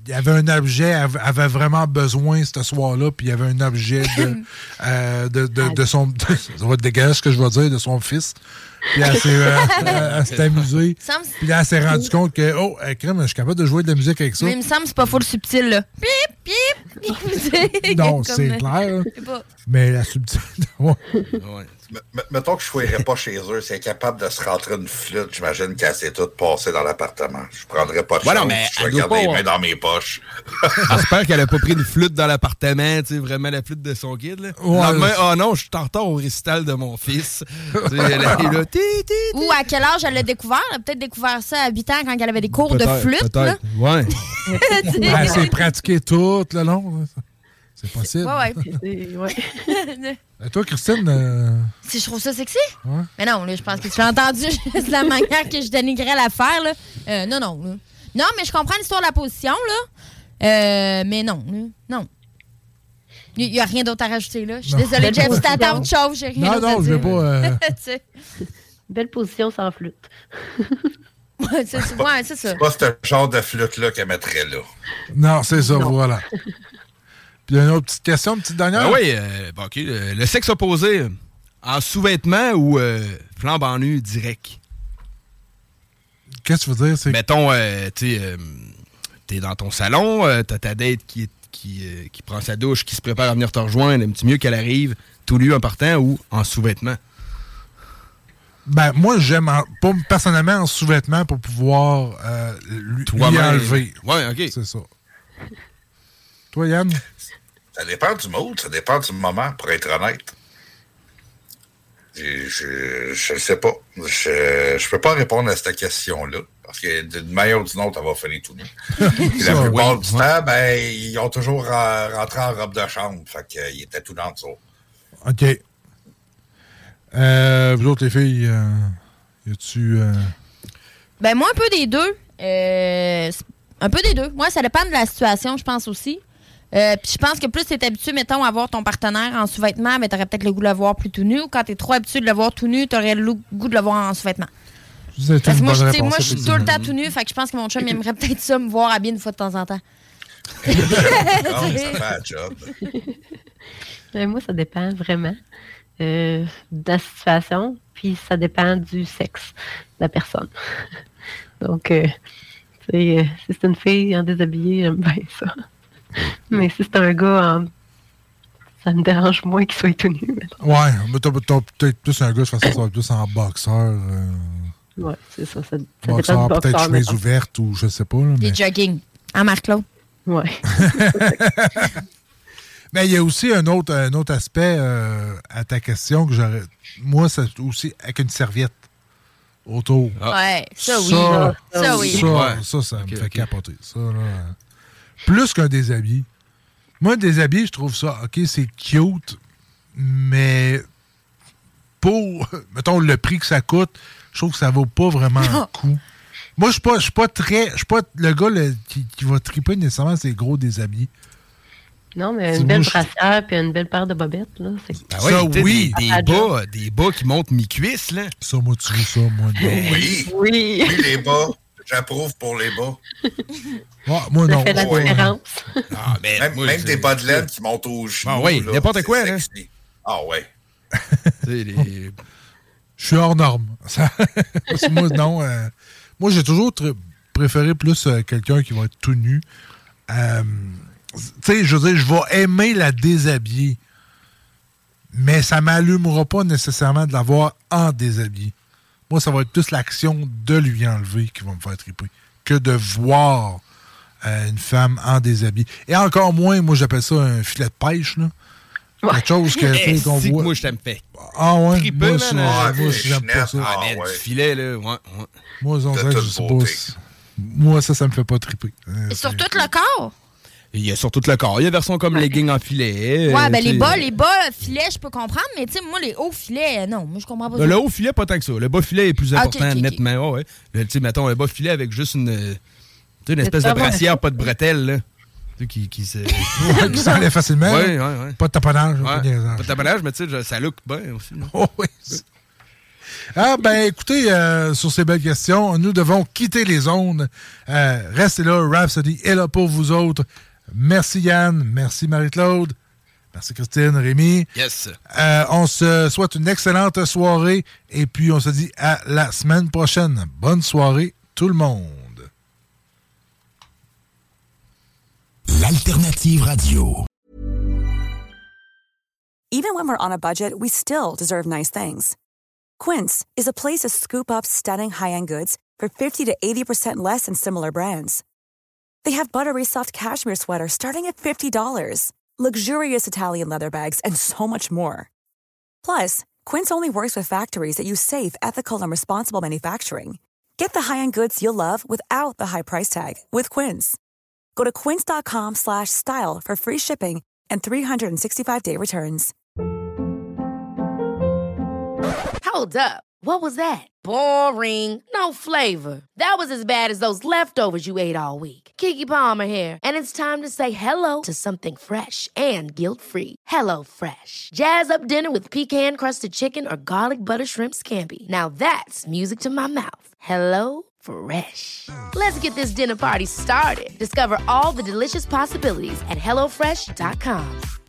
il y avait un objet, elle avait vraiment besoin ce soir-là, puis il y avait un objet de, euh, de, de, de son... De, ça va être dégueulasse ce que je vais dire, de son fils. Puis elle s'est, euh, elle, elle s'est amusée. Puis là, elle s'est rendue compte que, oh, euh, crème, je suis capable de jouer de la musique avec ça. Mais il me semble que c'est pas full subtil, là. Pip, pip, pip. Non, Comme, c'est euh, clair. je sais pas. Mais la subtilité... Ouais. Ouais. M- mettons que je ne fouillerais pas chez eux, c'est capable de se rentrer une flûte, j'imagine qu'elle s'est toute passée dans l'appartement. Je prendrais pas de Ouais, chance, non, mais je vais elle doit garder pas les avoir- mains dans mes poches. J'espère qu'elle a pas pris une flûte dans l'appartement, tu sais, vraiment la flûte de son kid, là. Ouais. Le lendemain, oh non, je suis en retard au récital de mon fils. Tu sais, elle est là, ti, ti, ti. Ou à quel âge elle l'a découvert? Elle a peut-être découvert ça à huit ans quand elle avait des cours de Peut-être, flûte. Là. peut-être. Ouais. Elle s'est pratiquée tout le long. là. C'est possible. Ouais, ouais. C'est- ouais. Et toi, Christine... euh, Si je trouve ça sexy? Ouais. Mais non, là, je pense que tu as entendu juste la manière que je dénigrais l'affaire. Là. Euh, non, non. Là. Non, mais je comprends l'histoire de la position, là. Euh, mais non, là. Non. Il n'y a rien d'autre à rajouter, là. Je suis Non. désolée, Belle Jeff, si position. t'attends autre chose, j'ai rien Non, d'autre non, à je dire. vais pas, euh, Tu sais. Belle position sans flûte. Ouais, c'est c'est- ouais, c'est ça. C'est pas ce genre de flûte-là qu'elle mettrait là. Non, c'est ça, Non. voilà. Puis une autre petite question, une petite dernière? Ben oui, euh, bon, OK. euh, le sexe opposé, euh, en sous-vêtements ou euh, flambant nu direct? Qu'est-ce que tu veux dire? C'est... Mettons, euh, tu sais, euh, t'es dans ton salon, euh, t'as ta date qui, qui, euh, qui prend sa douche, qui se prépare à venir te rejoindre. Aimes-tu mieux qu'elle arrive tout nu en partant ou en sous-vêtements? Ben, moi, j'aime, en- pas personnellement, en sous-vêtements pour pouvoir euh, lui, lui Toi-même. enlever. Ouais, OK. C'est ça. Toi, Yann? Ça dépend du mood, ça dépend du moment, pour être honnête. Je, je, je le sais pas. Je, je peux pas répondre à cette question-là. Parce que d'une manière ou d'une autre, elle va finir tout nu. Puis la Ça, plupart oui, du temps, ben, ils ont toujours euh, rentré en robe de chambre. Fait qu'ils étaient tout dans le dessous. OK. Euh, vous autres, les filles, euh, y a-tu... euh, Ben, moi, un peu des deux. Euh, c'est- un peu des deux. Moi, ça dépend de la situation, je pense aussi. Euh, Puis je pense que plus t'es habitué, mettons, à voir ton partenaire en sous-vêtements, mais t'aurais peut-être le goût de le voir plus tout nu. Ou quand t'es trop habitué de le voir tout nu, t'aurais le goût de le voir en sous-vêtements. c'est Parce que une moi, bonne je- tu sais, réponse, moi, je ça, suis c'est tout le ça. temps tout nu, fait que je pense que mon chum il aimerait peut-être ça, me voir habillé une fois de temps en temps. Non, ça fait un job. Ben, moi, ça dépend vraiment euh, de la situation, puis ça dépend du sexe de la personne. Donc, euh, tu sais, euh, si c'est une fille en déshabillé, j'aime bien ça. Mais si c'est un gars, en... ça me dérange moins qu'il soit tout nu. mettons. Ouais, mais t'as, t'as peut-être plus un gars, de toute façon, ça va être plus en boxeur. Euh, Ouais, c'est ça. Ça, ça boxeur, dépend du peut-être boxeur. chemise mettons. ouverte ou je sais pas. Là, mais... Des jogging. À Marc-Claude. Ouais. Mais il y a aussi un autre, un autre aspect euh, à ta question que j'aurais. Moi, c'est aussi avec une serviette autour. Ouais, ça oui. Ça, Ça, oui. Ça, Ouais. ça, ça me Ok, fait ok. capoter. Ça, là. Plus qu'un déshabillé. Moi, un déshabillé, je trouve ça, OK, c'est cute, mais pour, mettons, le prix que ça coûte, je trouve que ça vaut pas vraiment le coup. Moi, je suis pas, je suis pas très. Je suis pas le gars là, qui, qui va triper nécessairement ces gros déshabillés. Non, mais C'est une belle moi, je- brassière puis une belle paire de bobettes, là. C'est... Ben Ça, t'sais, oui. Des, des À ta bas, des bas qui montent mi-cuisse, là. Ça, moi, tu veux ça, moi, non. Oui. Oui. Oui, les bas. J'approuve pour les bas. Ouais, moi, Ça non. fait la Ouais. différence. Ah, mais Même, moi, même je- des bas de laine qui montent aux genoux. Ah oui, là, n'importe c'est quoi, là. sexy. Ah ouais. T'sais, les- Je suis hors norme. Ça- Parce que moi, non. euh, moi, j'ai toujours tr- préféré plus euh, quelqu'un qui va être tout nu. Euh, tu sais, je veux dire, je vais aimer la déshabiller. Mais ça m'allumera pas nécessairement de l'avoir en déshabillé. Moi, ça va être plus l'action de lui enlever qui va me faire triper que de voir euh, une femme en déshabillé. Et encore moins, moi, j'appelle ça un filet de pêche, là. Quelque chose que, tu sais, qu'on Est-ce que voit. moi, je t'aime fait. Ah ouais, Triper, moi, man, ça, ah, moi, des j'aime pas ça. schnettes, Ah, Ah, man, ouais. du filet, là. Ouais, ouais. Moi, on De dirait que je toute sais beauté. pas. si- Moi, ça, ça me fait pas triper. Euh, Et sur c'est- tout le corps. Il y a sur tout le corps. Il y a version comme legging en filet. Ouais, euh, ben les t'sais. bas, les bas filets, je peux comprendre, mais tu sais, moi, les hauts filets, non, moi, je comprends pas Ben, ça. le haut filet, pas tant que ça. Le bas filet est plus Ah, important, ok, ok, ok. nettement. Ouais, ouais. Tu sais, mettons, un bas filet avec juste une, euh, tu sais, une espèce de pas vrai. brassière, pas de bretelle, là. Tu sais, qui, qui se... Ouais, qui s'enlève facilement. Ouais, là. ouais, ouais. Pas de taponnage. Ouais. pas de niaisage. Pas de taponnage, mais tu sais, ça look bien aussi. là. Oh, oui. Ah, ben, écoutez, euh, sur ces belles questions, nous devons quitter les zones. Euh, restez là, Rhapsody est là pour vous autres. Merci Yann, merci Marie-Claude, merci Christine, Rémi. Yes. Euh, on se souhaite une excellente soirée et puis on se dit à la semaine prochaine. Bonne soirée, tout le monde. L'Alternative Radio. Even when we're on a budget, we still deserve nice things. Quince is a place to scoop up stunning high-end goods for fifty to eighty percent less than similar brands. They have buttery soft cashmere sweaters starting at fifty dollars, luxurious Italian leather bags, and so much more. Plus, Quince only works with factories that use safe, ethical, and responsible manufacturing. Get the high-end goods you'll love without the high price tag with Quince. Go to quince.com slash style for free shipping and three sixty-five day returns. Hold up. What was that? Boring. No flavor. That was as bad as those leftovers you ate all week. Keke Palmer here, and it's time to say hello to something fresh and guilt-free. Hello Fresh. Jazz up dinner with pecan-crusted chicken or garlic butter shrimp scampi. Now that's music to my mouth. Hello Fresh. Let's get this dinner party started. Discover all the delicious possibilities at hello fresh dot com.